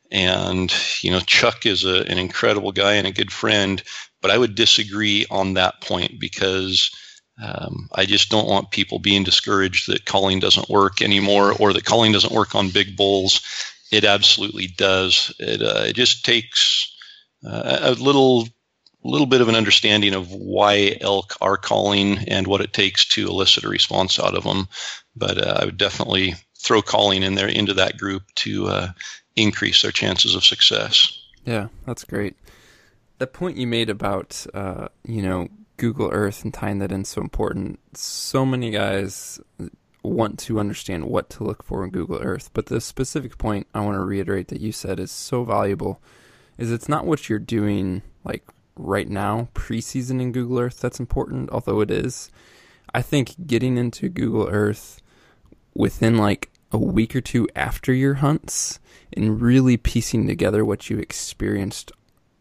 And, you know, Chuck is a, an incredible guy and a good friend, but I would disagree on that point, because um, I just don't want people being discouraged that calling doesn't work anymore, or that calling doesn't work on big bulls. It absolutely does. It, uh, it just takes uh, a little a little bit of an understanding of why elk are calling and what it takes to elicit a response out of them. But uh, I would definitely throw calling in there into that group to uh, increase their chances of success. Yeah, that's great. The point you made about, uh, you know, Google Earth and tying that in so important. So many guys want to understand what to look for in Google Earth, but the specific point I want to reiterate that you said is so valuable is it's not what you're doing like right now, preseason in Google Earth, that's important, although it is. I think getting into Google Earth within like a week or two after your hunts and really piecing together what you experienced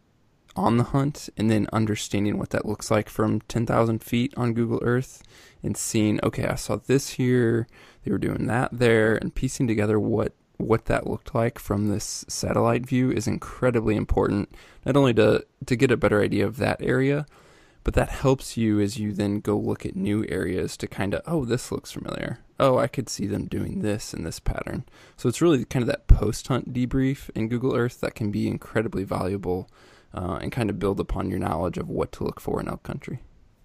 on the hunt and then understanding what that looks like from ten thousand feet on Google Earth and seeing, okay, I saw this here, they were doing that there, and piecing together what, what that looked like from this satellite view is incredibly important, not only to, to get a better idea of that area, but that helps you as you then go look at new areas to kind of, oh, this looks familiar. Oh, I could see them doing this in this pattern. So it's really kind of that post-hunt debrief in Google Earth that can be incredibly valuable uh, and kind of build upon your knowledge of what to look for in elk country.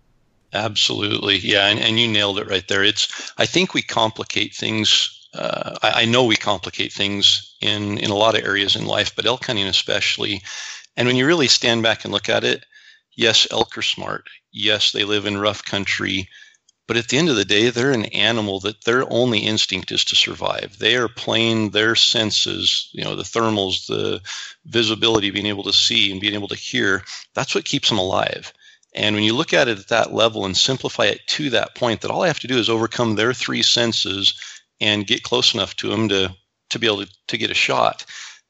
Absolutely. Yeah. And, and you nailed it right there. It's, I think we complicate things. Uh, I, I know we complicate things in, in a lot of areas in life, but elk hunting especially. And when you really stand back and look at it, yes, elk are smart. Yes, they live in rough country. But at the end of the day, they're an animal that their only instinct is to survive. They are playing their senses, you know, the thermals, the visibility, being able to see and being able to hear. That's what keeps them alive. And when you look at it at that level and simplify it to that point, that all I have to do is overcome their three senses and get close enough to them to, to be able to, to get a shot.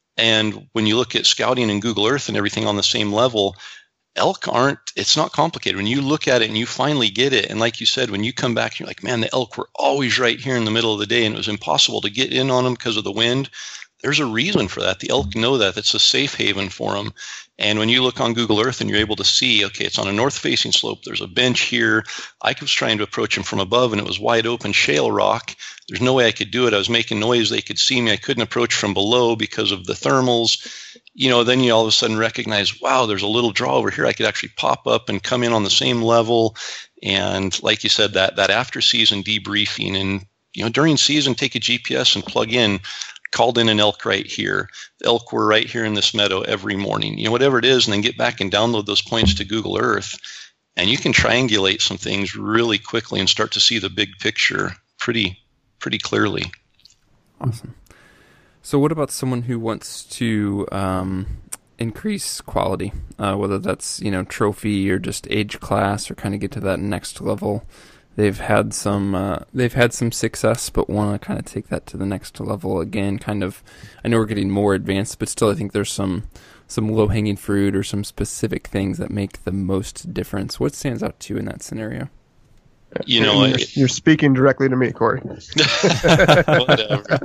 And when you look at scouting and Google Earth and everything on the same level, elk aren't, it's not complicated. When you look at it and you finally get it, and like you said, when you come back, you're like, man, the elk were always right here in the middle of the day and it was impossible to get in on them because of the wind. There's a reason for that. The elk know that. It's a safe haven for them. And when you look on Google Earth and you're able to see, okay, it's on a north-facing slope. There's a bench here. I was trying to approach them from above, and it was wide open shale rock. There's no way I could do it. I was making noise. They could see me. I couldn't approach from below because of the thermals. You know, then you all of a sudden recognize, wow, there's a little draw over here. I could actually pop up and come in on the same level. And like you said, that that after-season debriefing, and you know, during season, take a G P S and plug in. Called in an elk right here. The elk were right here in this meadow every morning. You know, whatever it is, and then get back and download those points to Google Earth, and you can triangulate some things really quickly and start to see the big picture pretty, pretty clearly. Awesome. So, what about someone who wants to um, increase quality, uh, whether that's you know trophy or just age class, or kind of get to that next level? They've had some uh, they've had some success, but want to kind of take that to the next level again. Kind of, I know we're getting more advanced, but still, I think there's some some low hanging fruit or some specific things that make the most difference. What stands out to you in that scenario? You know, you're, it, you're speaking directly to me, Corey. Whatever.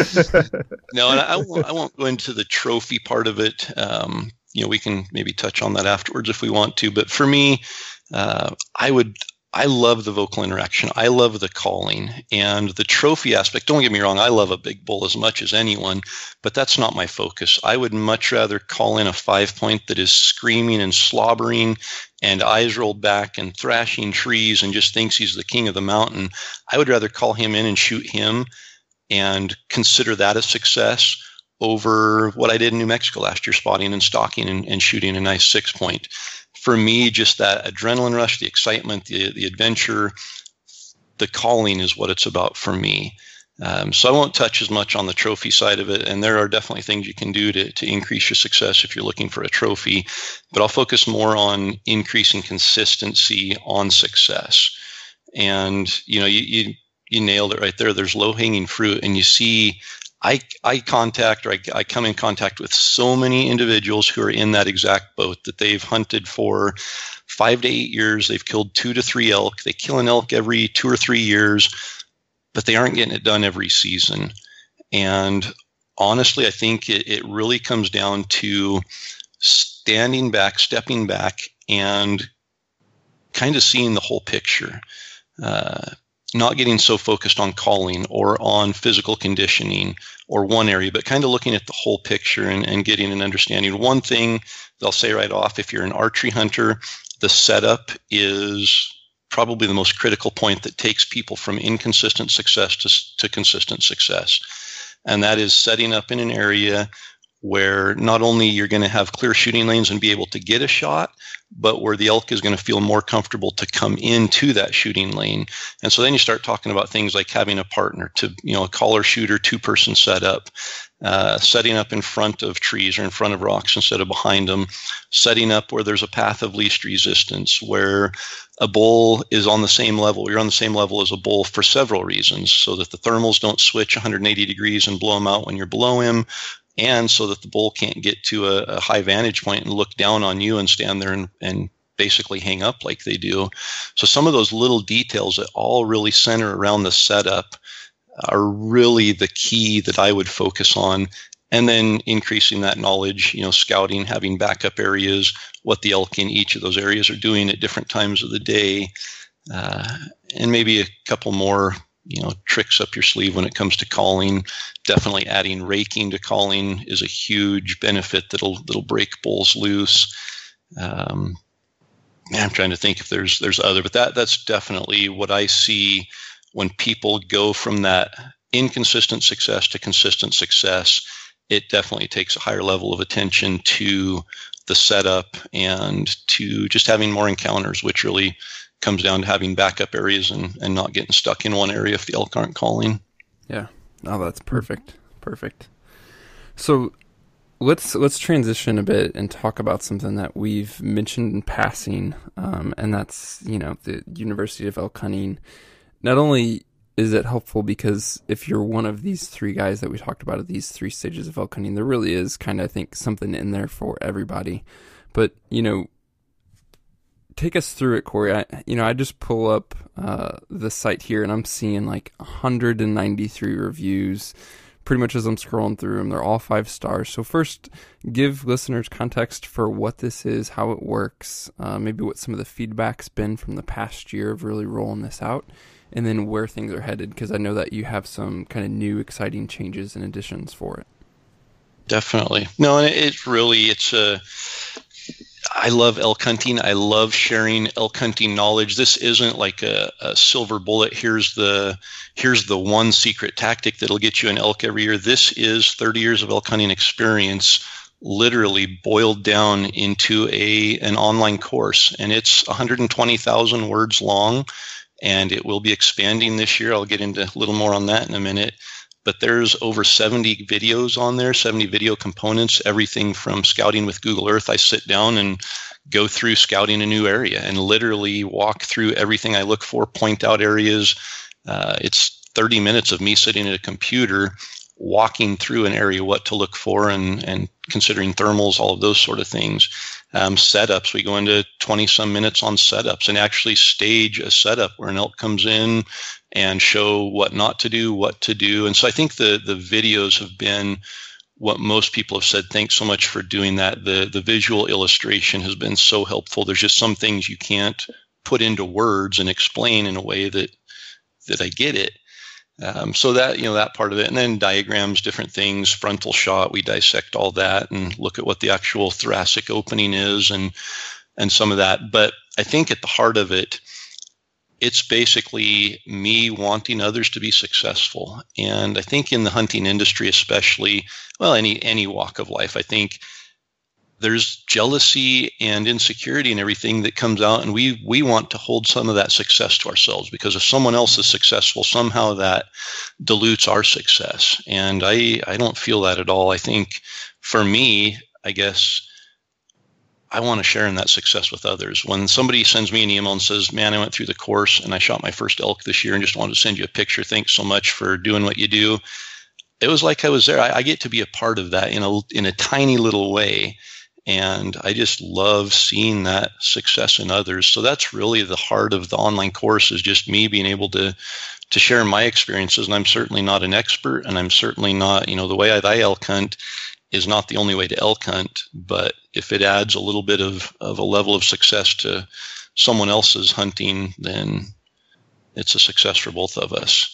No, and I won't, I won't go into the trophy part of it. Um, you know, we can maybe touch on that afterwards if we want to. But for me, uh, I would. I love the vocal interaction. I love the calling and the trophy aspect. Don't get me wrong. I love a big bull as much as anyone, but that's not my focus. I would much rather call in a five point that is screaming and slobbering and eyes rolled back and thrashing trees and just thinks he's the king of the mountain. I would rather call him in and shoot him and consider that a success over what I did in New Mexico last year, spotting and stalking and, and shooting a nice six point. For me, just that adrenaline rush, the excitement, the the adventure, the calling is what it's about for me. Um, so I won't touch as much on the trophy side of it, and there are definitely things you can do to, to increase your success if you're looking for a trophy, but I'll focus more on increasing consistency on success. And, you know, you, you, you nailed it right there. There's low-hanging fruit, and you see I, I contact or I, I come in contact with so many individuals who are in that exact boat, that they've hunted for five to eight years. They've killed two to three elk. They kill an elk every two or three years, but they aren't getting it done every season. And honestly, I think it, it really comes down to standing back, stepping back, and kind of seeing the whole picture. Uh, not getting so focused on calling or on physical conditioning or one area, but kind of looking at the whole picture and, and getting an understanding. One thing they'll say right off, if you're an archery hunter, the setup is probably the most critical point that takes people from inconsistent success to, to consistent success. And that is setting up in an area where not only you're going to have clear shooting lanes and be able to get a shot, but where the elk is going to feel more comfortable to come into that shooting lane. And so then you start talking about things like having a partner to, you know, a caller shooter, two-person setup, uh, setting up in front of trees or in front of rocks instead of behind them, setting up where there's a path of least resistance, where a bull is on the same level. You're on the same level as a bull for several reasons, so that the thermals don't switch one hundred eighty degrees and blow him out when you're below him, and so that the bull can't get to a, a high vantage point and look down on you and stand there and, and basically hang up like they do. So some of those little details that all really center around the setup are really the key that I would focus on. And then increasing that knowledge, you know, scouting, having backup areas, what the elk in each of those areas are doing at different times of the day, uh, and maybe a couple more, you know, tricks up your sleeve when it comes to calling. Definitely adding raking to calling is a huge benefit that'll that'll break bulls loose. Um, I'm trying to think if there's there's other, but that that's definitely what I see when people go from that inconsistent success to consistent success. It definitely takes a higher level of attention to the setup and to just having more encounters, which really comes down to having backup areas and, and not getting stuck in one area if the elk aren't calling. Yeah. Oh, that's perfect. Perfect. So let's let's transition a bit and talk about something that we've mentioned in passing, um, and that's, you know, the University of Elk Hunting. Not only is it helpful because if you're one of these three guys that we talked about at these three stages of elk hunting, there really is kind of, I think, something in there for everybody. But, you know, take us through it, Corey. I, you know, I just pull up uh, the site here and I'm seeing like one hundred ninety-three reviews pretty much as I'm scrolling through them. They're all five stars. So first, give listeners context for what this is, how it works, uh, maybe what some of the feedback's been from the past year of really rolling this out, and then where things are headed, because I know that you have some kind of new exciting changes and additions for it. Definitely. No, and it's really, it's a, I love elk hunting. I love sharing elk hunting knowledge. This isn't like a, a silver bullet. Here's the, here's the one secret tactic that'll get you an elk every year. This is thirty years of elk hunting experience, literally boiled down into a, an online course, and it's one hundred twenty thousand words long. And it will be expanding this year. I'll get into a little more on that in a minute. But there's over seventy videos on there, seventy video components, everything from scouting with Google Earth. I sit down and go through scouting a new area and literally walk through everything I look for, point out areas. Uh, it's thirty minutes of me sitting at a computer, walking through an area, what to look for, and, and considering thermals, all of those sort of things. Um, setups, we go into twenty some minutes on setups and actually stage a setup where an elk comes in and show what not to do, what to do. And so I think the the videos have been what most people have said. Thanks so much for doing that. The the visual illustration has been so helpful. There's just some things you can't put into words and explain in a way that that I get it. Um, so that, you know, that part of it, and then diagrams, different things, frontal shot, we dissect all that and look at what the actual thoracic opening is and and some of that. But I think at the heart of it, it's basically me wanting others to be successful. And I think in the hunting industry, especially, well, any any walk of life, I think there's jealousy and insecurity and everything that comes out, and we we want to hold some of that success to ourselves, because if someone else is successful, somehow that dilutes our success. And I I don't feel that at all. I think for me, I guess I want to share in that success with others. When somebody sends me an email and says, man, I went through the course and I shot my first elk this year and just wanted to send you a picture, thanks so much for doing what you do, it was like I was there. I, I get to be a part of that in a in a tiny little way. And I just love seeing that success in others. So that's really the heart of the online course, is just me being able to to share my experiences. And I'm certainly not an expert, and I'm certainly not, you know, the way I, I elk hunt is not the only way to elk hunt. But if it adds a little bit of, of a level of success to someone else's hunting, then it's a success for both of us.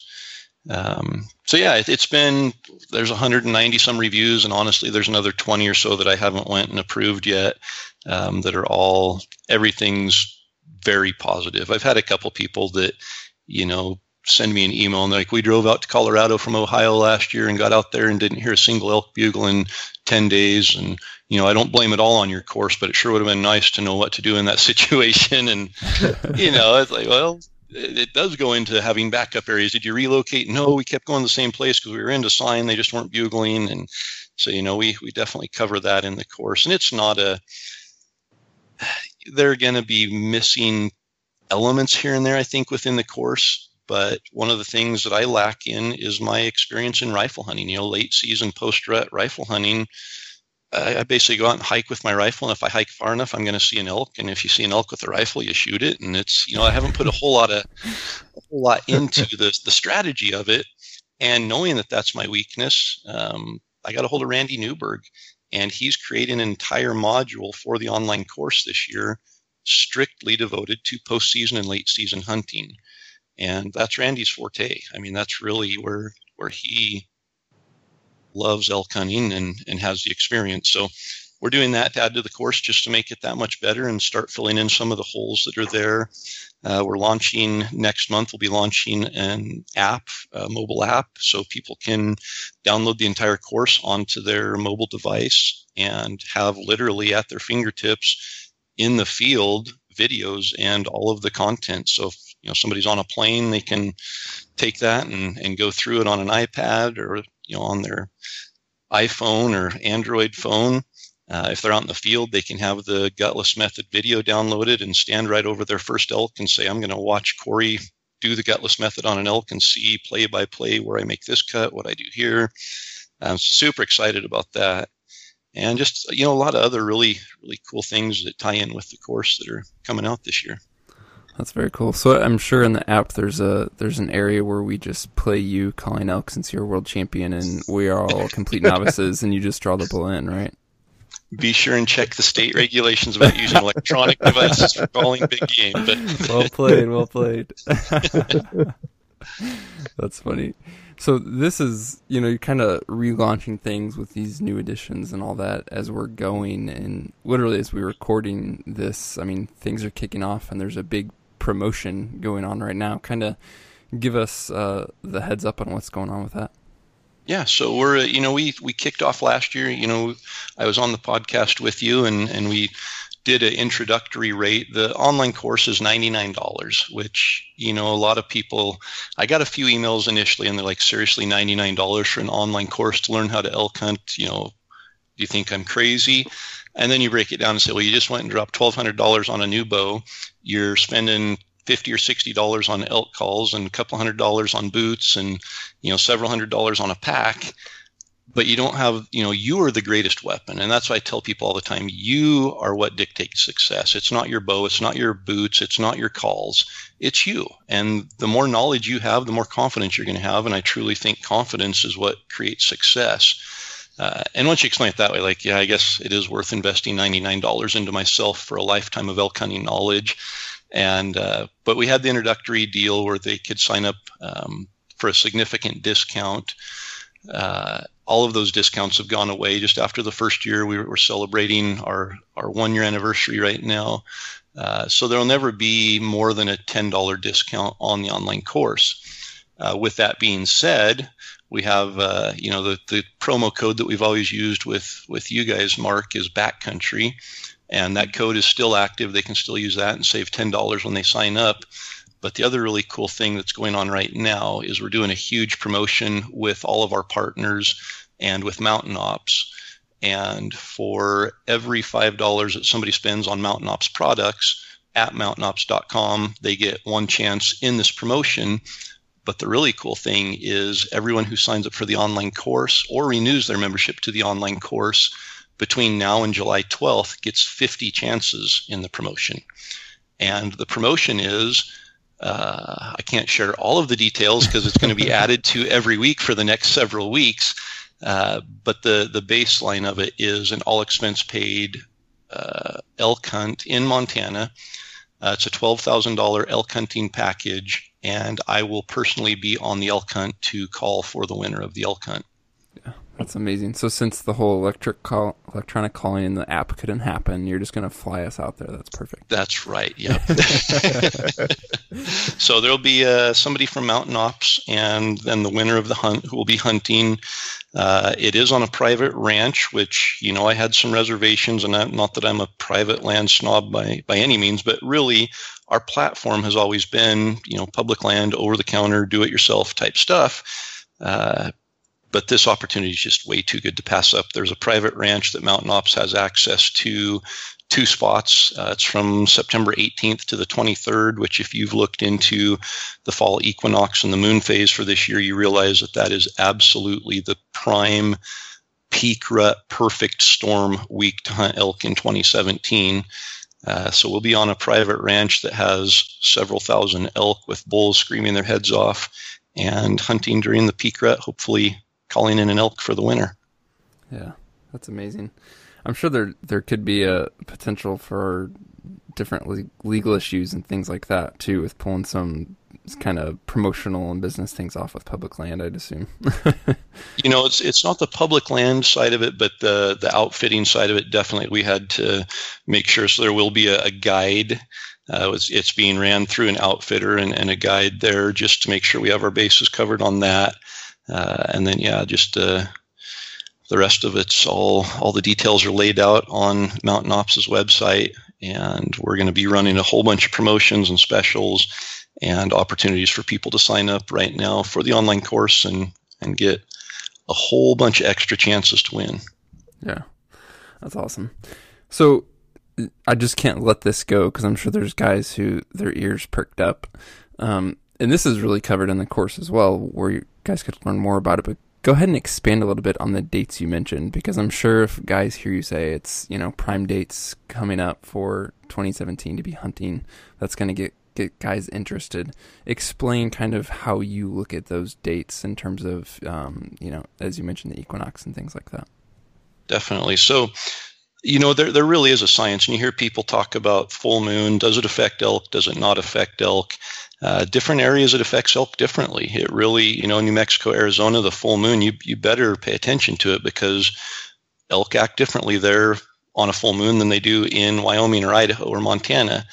Um, so yeah, it, it's been, there's one hundred ninety some reviews, and honestly, there's another twenty or so that I haven't went and approved yet, um, that are all, everything's very positive. I've had a couple people that, you know, send me an email and they're like, we drove out to Colorado from Ohio last year and got out there and didn't hear a single elk bugle in ten days. And, you know, I don't blame it all on your course, but it sure would have been nice to know what to do in that situation. And, you know, it's like, well, it, it does go into having backup areas. Did you relocate? No, we kept going to the same place because we were into sign. They just weren't bugling. And so, you know, we, we definitely cover that in the course. And it's not a, they're going to be missing elements here and there, I think, within the course. But one of the things that I lack in is my experience in rifle hunting. You know, late season post-rut rifle hunting, I, I basically go out and hike with my rifle. And if I hike far enough, I'm going to see an elk. And if you see an elk with a rifle, you shoot it. And it's, you know, I haven't put a whole lot of, a whole lot into the, the strategy of it. And knowing that that's my weakness, um, I got a hold of Randy Newberg, and he's created an entire module for the online course this year, strictly devoted to postseason and late season hunting. And that's Randy's forte. I mean, that's really where where he loves elk hunting and, and has the experience. So we're doing that to add to the course just to make it that much better and start filling in some of the holes that are there. Uh, we're launching next month. We'll be launching an app, a mobile app, so people can download the entire course onto their mobile device and have literally at their fingertips in the field videos and all of the content. So if, you know, somebody's on a plane, they can take that and, and go through it on an iPad or, you know, on their iPhone or Android phone. Uh, if they're out in the field, they can have the Gutless Method video downloaded and stand right over their first elk and say, I'm going to watch Corey do the Gutless Method on an elk and see play by play where I make this cut, what I do here. I'm super excited about that. And just, you know, a lot of other really, really cool things that tie in with the course that are coming out this year. That's very cool. So I'm sure in the app there's a there's an area where we just play you calling elk since you're a world champion and we are all complete novices and you just draw the bull in, right? Be sure and check the state regulations about using electronic devices for calling big game. But well played, well played. That's funny. So this is, you know, you're kind of relaunching things with these new editions and all that as we're going. And literally as we're recording this, I mean, things are kicking off and there's a big promotion going on right now. Kind of give us uh, the heads up on what's going on with that. Yeah, so we're, you know, we we kicked off last year. You know, I was on the podcast with you, and, and we did an introductory rate. The online course is ninety-nine dollars, which, you know, a lot of people, I got a few emails initially, and they're like, seriously, ninety-nine dollars for an online course to learn how to elk hunt? You know, do you think I'm crazy? And then you break it down and say, well, you just went and dropped twelve hundred dollars on a new bow. You're spending fifty or sixty dollars on elk calls and a couple hundred dollars on boots and, you know, several hundred dollars on a pack, but you don't have, you know, you are the greatest weapon. And that's why I tell people all the time, you are what dictates success. It's not your bow. It's not your boots. It's not your calls. It's you. And the more knowledge you have, the more confidence you're going to have. And I truly think confidence is what creates success. Uh, and once you explain it that way, like, yeah, I guess it is worth investing ninety-nine dollars into myself for a lifetime of elk hunting knowledge. And uh, but we had the introductory deal where they could sign up um, for a significant discount. Uh, all of those discounts have gone away just after the first year. We were celebrating our, our one-year anniversary right now. Uh, so there will never be more than a ten dollars discount on the online course. Uh, with that being said, we have, uh, you know, the, the promo code that we've always used with, with you guys, Mark, is Backcountry. And that code is still active. They can still use that and save ten dollars when they sign up. But the other really cool thing that's going on right now is we're doing a huge promotion with all of our partners and with Mountain Ops. And for every five dollars that somebody spends on Mountain Ops products at mountain ops dot com, they get one chance in this promotion. But the really cool thing is everyone who signs up for the online course or renews their membership to the online course between now and July twelfth gets fifty chances in the promotion. And the promotion is, uh, I can't share all of the details because it's going to be added to every week for the next several weeks. Uh, but the, the baseline of it is an all expense paid uh, elk hunt in Montana. Uh, it's a twelve thousand dollars elk hunting package, and I will personally be on the elk hunt to call for the winner of the elk hunt. Yeah, That's amazing. So since the whole electric call, electronic calling in the app couldn't happen, you're just going to fly us out there. That's perfect. That's right. Yep. So there'll be uh, somebody from Mountain Ops, and then the winner of the hunt who will be hunting. Uh, it is on a private ranch, which, you know, I had some reservations, and not, not that I'm a private land snob by, by any means, but really our platform has always been, you know, public land, over-the-counter, do-it-yourself type stuff. Uh, but this opportunity is just way too good to pass up. There's a private ranch that Mountain Ops has access to, two spots. Uh, it's from September eighteenth to the twenty-third, which if you've looked into the fall equinox and the moon phase for this year, you realize that that is absolutely the prime peak rut perfect storm week to hunt elk in twenty seventeen. Uh, so we'll be on a private ranch that has several thousand elk with bulls screaming their heads off and hunting during the peak rut, hopefully calling in an elk for the winter. Yeah, that's amazing. I'm sure there there could be a potential for different le- legal issues and things like that too, with pulling some kind of promotional and business things off with public land, I'd assume. You know, it's it's not the public land side of it, but the the outfitting side of it. Definitely, we had to make sure. So there will be a, a guide. Uh, it's, it's being ran through an outfitter and, and a guide there, just to make sure we have our bases covered on that. Uh, and then, yeah, just uh, the rest of it's all, all the details are laid out on Mountain Ops' website. And we're going to be running a whole bunch of promotions and specials and opportunities for people to sign up right now for the online course and, and get a whole bunch of extra chances to win. Yeah, that's awesome. So I just can't let this go because I'm sure there's guys who their ears perked up. Um, and this is really covered in the course as well, where you guys could learn more about it. But go ahead and expand a little bit on the dates you mentioned, because I'm sure if guys hear you say it's, you know, prime dates coming up for twenty seventeen to be hunting, that's going to get, get guys interested. Explain kind of how you look at those dates in terms of, um, you know, as you mentioned, the equinox and things like that. Definitely. So, you know, there there really is a science, and you hear people talk about full moon. Does it affect elk? Does it not affect elk? Uh, different areas it affects elk differently. It really, you know, New Mexico, Arizona, the full moon, you you better pay attention to it because elk act differently there on a full moon than they do in Wyoming or Idaho or Montana.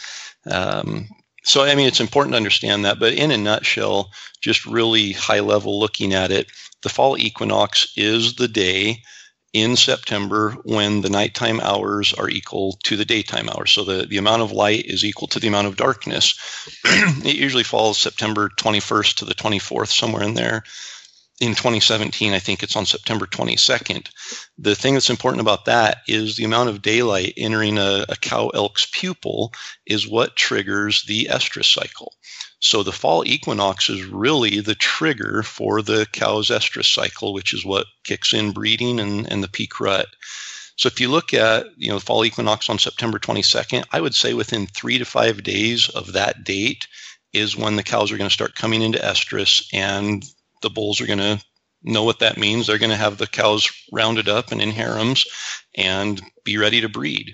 Um, so, I mean, it's important to understand that. But in a nutshell, just really high level looking at it, the fall equinox is the day in September when the nighttime hours are equal to the daytime hours. So the, the amount of light is equal to the amount of darkness. It usually falls September twenty-first to the twenty-fourth, somewhere in there. In twenty seventeen, I think it's on September twenty-second. The thing that's important about that is the amount of daylight entering a, a cow elk's pupil is what triggers the estrus cycle. So the fall equinox is really the trigger for the cow's estrus cycle, which is what kicks in breeding and, and the peak rut. So if you look at, you know, the fall equinox on September twenty-second, I would say within three to five days of that date is when the cows are going to start coming into estrus, and the bulls are going to know what that means. They're going to have the cows rounded up and in harems and be ready to breed.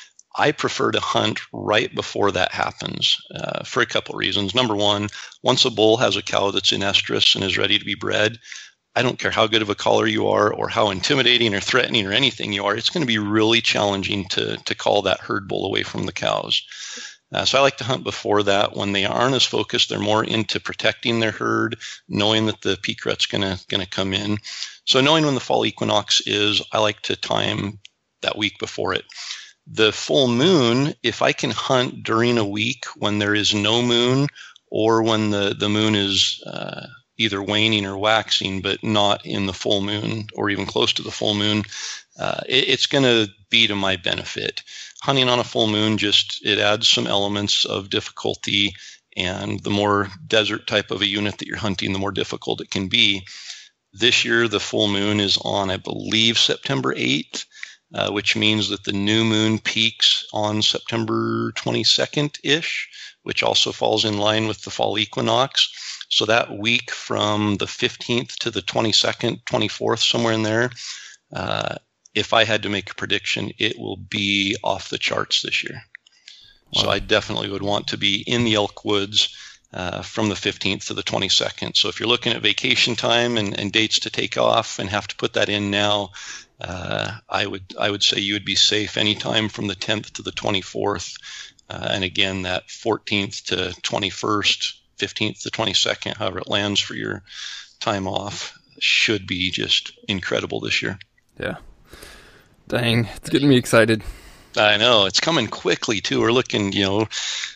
I prefer to hunt right before that happens uh, for a couple of reasons. Number one, once a bull has a cow that's in estrus and is ready to be bred, I don't care how good of a caller you are or how intimidating or threatening or anything you are, it's going to be really challenging to, to call that herd bull away from the cows. Uh, so I like to hunt before that when they aren't as focused. They're more into protecting their herd, knowing that the peak rut's going to going to come in. So knowing when the fall equinox is, I like to time that week before it. The full moon, if I can hunt during a week when there is no moon or when the, the moon is uh, either waning or waxing, but not in the full moon or even close to the full moon, uh, it, it's going to be to my benefit. Hunting on a full moon, just it adds some elements of difficulty, and the more desert type of a unit that you're hunting, the more difficult it can be. This year, the full moon is on, I believe, September eighth. Uh, which means that the new moon peaks on September twenty-second-ish, which also falls in line with the fall equinox. So that week from the fifteenth to the twenty-second, twenty-fourth, somewhere in there, uh, if I had to make a prediction, it will be off the charts this year. Wow. So I definitely would want to be in the elk woods uh, from the fifteenth to the twenty-second. So if you're looking at vacation time and, and dates to take off and have to put that in now, uh, I would I would say you would be safe anytime from the tenth to the twenty-fourth. Uh, and again, that fourteenth to twenty-first, fifteenth to twenty-second, however it lands for your time off, should be just incredible this year. Yeah. Dang, it's getting me excited. I know. It's coming quickly, too. We're looking, you know, a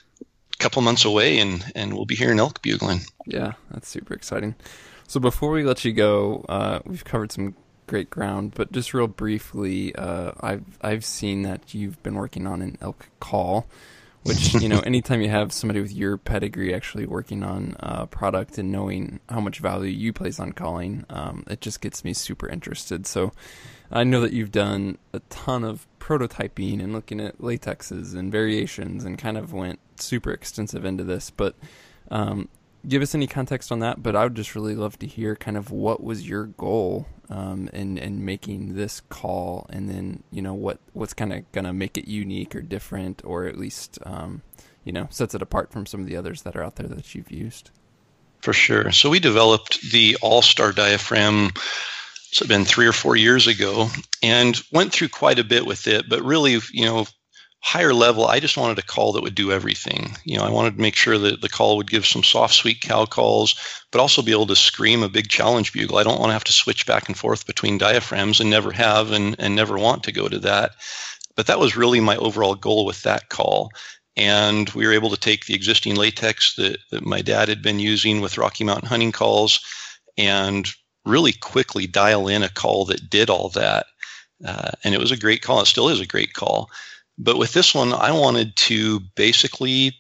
couple months away, and, and we'll be hearing elk bugling. Yeah, that's super exciting. So before we let you go, uh, we've covered some great ground, but just real briefly, uh, I've I've seen that you've been working on an elk call, which, you know, anytime you have somebody with your pedigree actually working on a product and knowing how much value you place on calling, um, it just gets me super interested. So I know that you've done a ton of prototyping and looking at latexes and variations and kind of went super extensive into this, but um, give us any context on that. But I would just really love to hear kind of what was your goal um, in, in making this call, and then, you know, what, what's kind of going to make it unique or different, or at least, um, you know, sets it apart from some of the others that are out there that you've used. For sure. So we developed the All-Star diaphragm, it's been three or four years ago, and went through quite a bit with it, but really, you know, higher level, I just wanted a call that would do everything. You know, I wanted to make sure that the call would give some soft, sweet cow calls, but also be able to scream a big challenge bugle. I don't want to have to switch back and forth between diaphragms, and never have, and, and never want to go to that. But that was really my overall goal with that call. And we were able to take the existing latex that, that my dad had been using with Rocky Mountain hunting calls and really quickly dial in a call that did all that. Uh, and it was a great call. It still is a great call. But with this one, I wanted to basically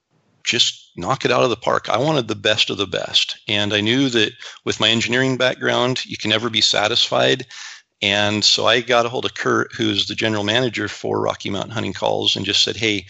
just knock it out of the park. I wanted the best of the best. And I knew that with my engineering background, you can never be satisfied. And so I got a hold of Kurt, who's the general manager for Rocky Mountain Hunting Calls, and just said, hey,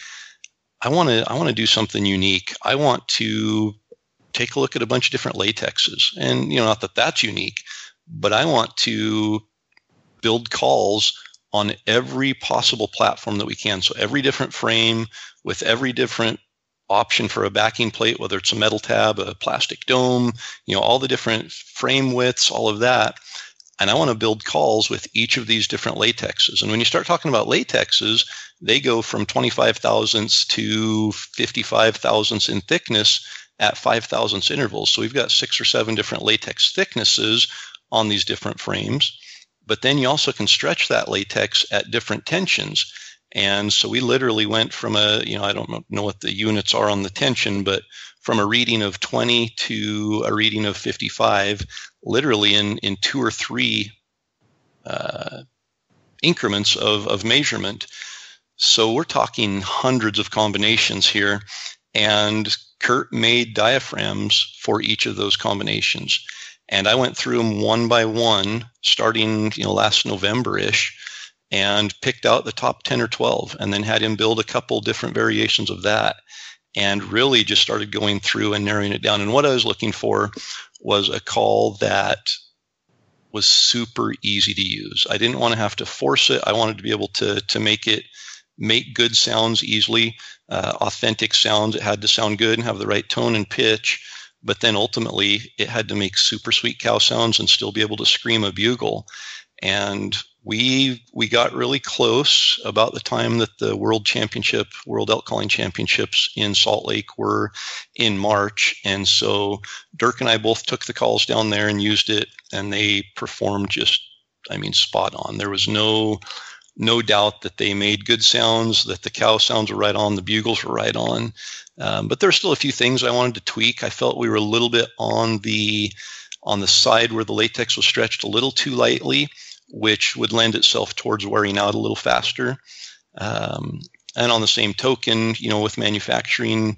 I want to I want to do something unique. I want to take a look at a bunch of different latexes. And, you know, not that that's unique, but I want to build calls on every possible platform that we can. So every different frame with every different option for a backing plate, whether it's a metal tab, a plastic dome, you know, all the different frame widths, all of that. And I want to build calls with each of these different latexes. And when you start talking about latexes, they go from twenty-five thousandths to fifty-five thousandths in thickness at five thousandths intervals. So we've got six or seven different latex thicknesses on these different frames. But then you also can stretch that latex at different tensions. And so we literally went from a, you know, I don't know what the units are on the tension, but from a reading of twenty to a reading of fifty-five, literally in, in two or three uh, increments of, of measurement. So we're talking hundreds of combinations here. And Kurt made diaphragms for each of those combinations. And I went through them one by one, starting, you know, last November-ish, and picked out the top ten or twelve, and then had him build a couple different variations of that, and really just started going through and narrowing it down. And what I was looking for was a call that was super easy to use. I didn't want to have to force it. I wanted to be able to to make it make good sounds easily, uh, authentic sounds. It had to sound good and have the right tone and pitch. But then ultimately, it had to make super sweet cow sounds and still be able to scream a bugle. And we we got really close about the time that the World Championship, World Elk Calling Championships in Salt Lake were in March. And so Dirk and I both took the calls down there and used it, and they performed just, I mean, spot on. There was no no doubt that they made good sounds, that the cow sounds were right on, the bugles were right on. Um, but there's still a few things I wanted to tweak. I felt we were a little bit on the on the side where the latex was stretched a little too lightly, which would lend itself towards wearing out a little faster. Um, and on the same token, you know, with manufacturing,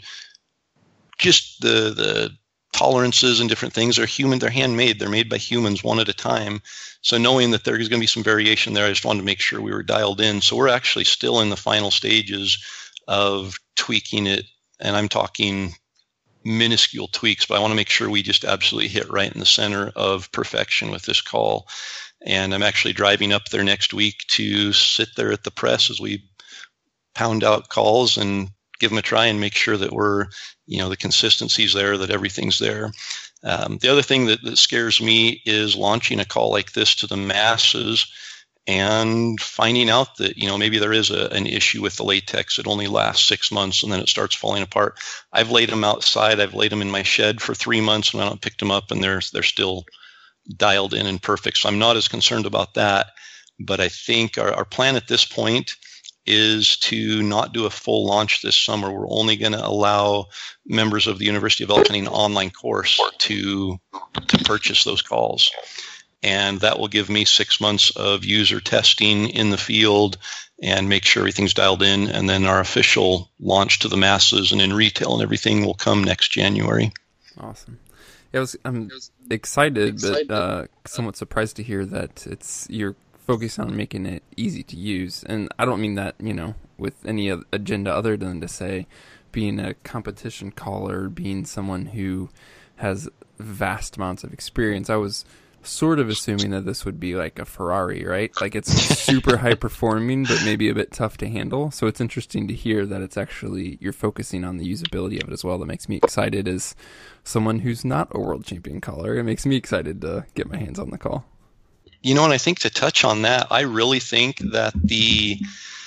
just the the tolerances and different things are human. They're handmade. They're made by humans one at a time. So knowing that there's going to be some variation there, I just wanted to make sure we were dialed in. So we're actually still in the final stages of tweaking it. And I'm talking minuscule tweaks, but I want to make sure we just absolutely hit right in the center of perfection with this call. And I'm actually driving up there next week to sit there at the press as we pound out calls and give them a try and make sure that we're, you know, the consistency's there, that everything's there. Um, the other thing that, that scares me is launching a call like this to the masses and finding out that, you know, maybe there is a, an issue with the latex. It only lasts six months and then it starts falling apart. I've laid them outside. I've laid them in my shed for three months and I don't picked them up and they're, they're still dialed in and perfect. So I'm not as concerned about that. But I think our, our plan at this point is to not do a full launch this summer. We're only going to allow members of the University of Elk Hunting online course to to purchase those calls. And that will give me six months of user testing in the field and make sure everything's dialed in. And then our official launch to the masses and in retail and everything will come next January. Awesome. Yeah, I was, I'm excited, excited. but uh, somewhat surprised to hear that it's you're focus on making it easy to use. And I don't mean that, you know, with any agenda other than to say being a competition caller, being someone who has vast amounts of experience. I was sort of assuming that this would be like a Ferrari, right? Like it's super high performing, but maybe a bit tough to handle. So it's interesting to hear that it's actually, you're focusing on the usability of it as well. That makes me excited as someone who's not a world champion caller. It makes me excited to get my hands on the call. You know, and I think to touch on that, I really think that the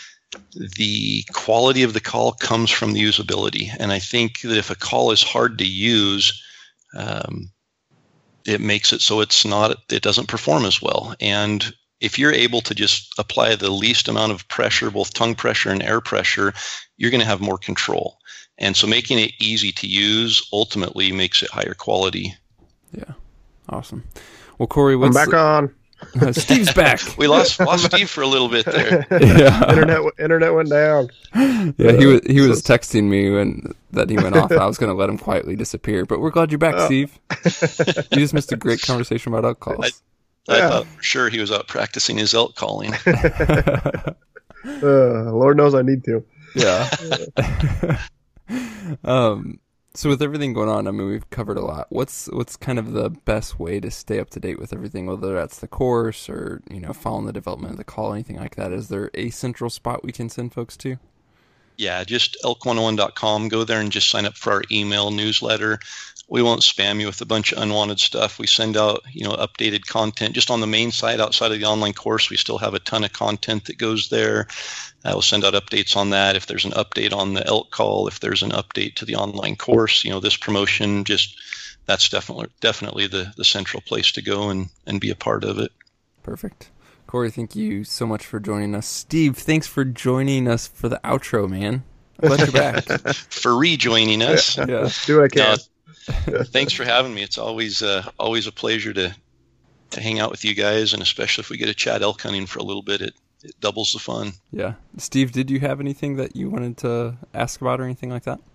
the quality of the call comes from the usability. And I think that if a call is hard to use, um, it makes it so it's not, it doesn't perform as well. And if you're able to just apply the least amount of pressure, both tongue pressure and air pressure, you're going to have more control. And so making it easy to use ultimately makes it higher quality. Yeah. Awesome. Well, Corey, what's I'm back the- on. Steve's back. We lost lost Steve for a little bit there. Yeah. internet internet went down. Yeah, he was he was texting me when that he went off. I was going to let him quietly disappear, but we're glad you're back, oh. Steve. You just missed a great conversation about elk calls. I, I yeah. thought for sure he was out practicing his elk calling. uh, Lord knows I need to. Yeah. um. So with everything going on, I mean, we've covered a lot. What's what's kind of the best way to stay up to date with everything, whether that's the course or, you know, following the development of the call, anything like that? Is there a central spot we can send folks to? Yeah, just elk one oh one dot com. Go there and just sign up for our email newsletter. We won't spam you with a bunch of unwanted stuff. We send out, you know, updated content. Just on the main site outside of the online course, we still have a ton of content that goes there. Uh, we'll send out updates on that. If there's an update on the elk call, if there's an update to the online course, you know, this promotion, just that's definitely definitely the, the central place to go and, and be a part of it. Perfect. Corey, thank you so much for joining us. Steve, thanks for joining us for the outro, man. I'm glad you're back. For rejoining us. Yeah. yeah. Do what I can. Uh, thanks for having me. It's always uh, always a pleasure to to hang out with you guys, and especially if we get to chat elk hunting for a little bit, it, it doubles the fun. Yeah. Steve, did you have anything that you wanted to ask about or anything like that?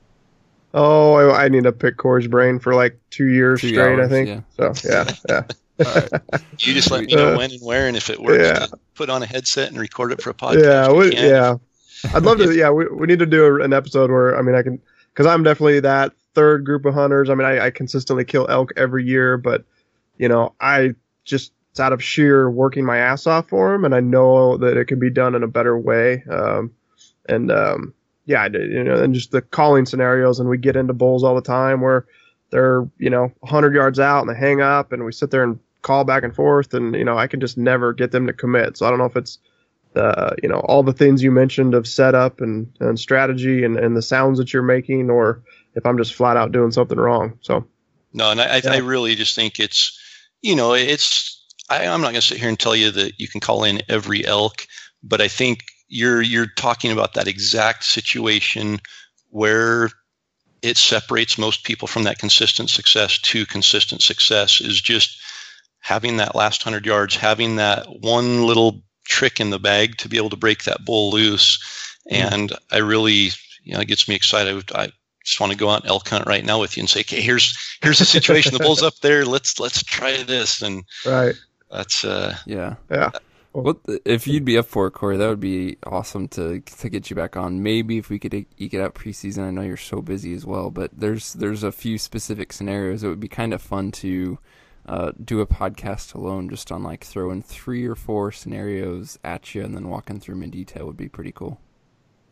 Oh, I, I need to pick Corey's brain for like two years two straight, hours, I think. Yeah. So, yeah, yeah. All right. You just let me know Uh, when and where, and if it works, yeah. to put on a headset and record it for a podcast. Yeah, we we, can. yeah. I'd love to. Yeah, we we need to do a, an episode where I mean I can because I'm definitely that third group of hunters. I mean I, I consistently kill elk every year, but you know I just it's out of sheer working my ass off for them, and I know that it can be done in a better way. Um, and um, yeah, I did, you know, and just the calling scenarios, and we get into bulls all the time where they're you know one hundred yards out and they hang up, and we sit there and call back and forth, and you know I can just never get them to commit. So I don't know if it's uh, you know all the things you mentioned of setup and, and strategy and, and the sounds that you're making, or if I'm just flat out doing something wrong. So no, and I, Yeah. I really just think it's you know it's I, I'm not going to sit here and tell you that you can call in every elk, but I think you're you're talking about that exact situation where it separates most people from that consistent success to consistent success is just having that last hundred yards, having that one little trick in the bag to be able to break that bull loose. And I really, you know, it gets me excited. I just want to go out and elk hunt right now with you and say, okay, here's, here's the situation. The bull's up there. Let's, let's try this. And right, that's, uh, Yeah. yeah, Well, if you'd be up for it, Corey, that would be awesome to to get you back on. Maybe if we could eke it out preseason. I know you're so busy as well, but there's there's a few specific scenarios. It would be kind of fun to uh, do a podcast alone, just on like throwing three or four scenarios at you and then walking through them in detail would be pretty cool.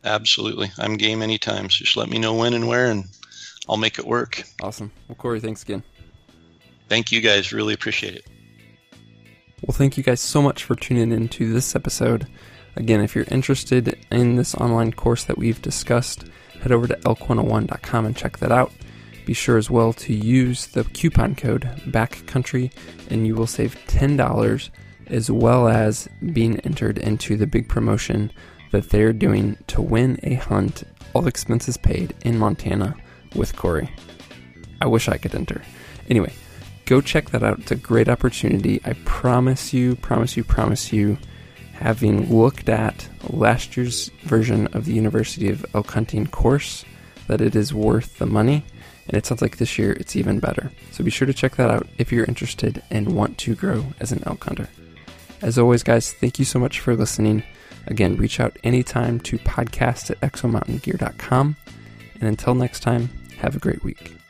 Absolutely. I'm game anytime. So just let me know when and where, and I'll make it work. Awesome. Well, Corey, thanks again. Thank you guys. Really appreciate it. Well, thank you guys so much for tuning in to this episode. Again, if you're interested in this online course that we've discussed, head over to elk one oh one dot com and check that out. Be sure as well to use the coupon code BACKCOUNTRY, and you will save ten dollars, as well as being entered into the big promotion that they're doing to win a hunt, all expenses paid, in Montana with Corey. I wish I could enter. Anyway, go check that out. It's a great opportunity. I promise you, promise you, promise you, having looked at last year's version of the University of Elk Hunting course, that it is worth the money. And it sounds like this year it's even better. So be sure to check that out if you're interested and want to grow as an elk hunter. As always, guys, thank you so much for listening. Again, reach out anytime to podcast at exo mountain gear dot com. And until next time, have a great week.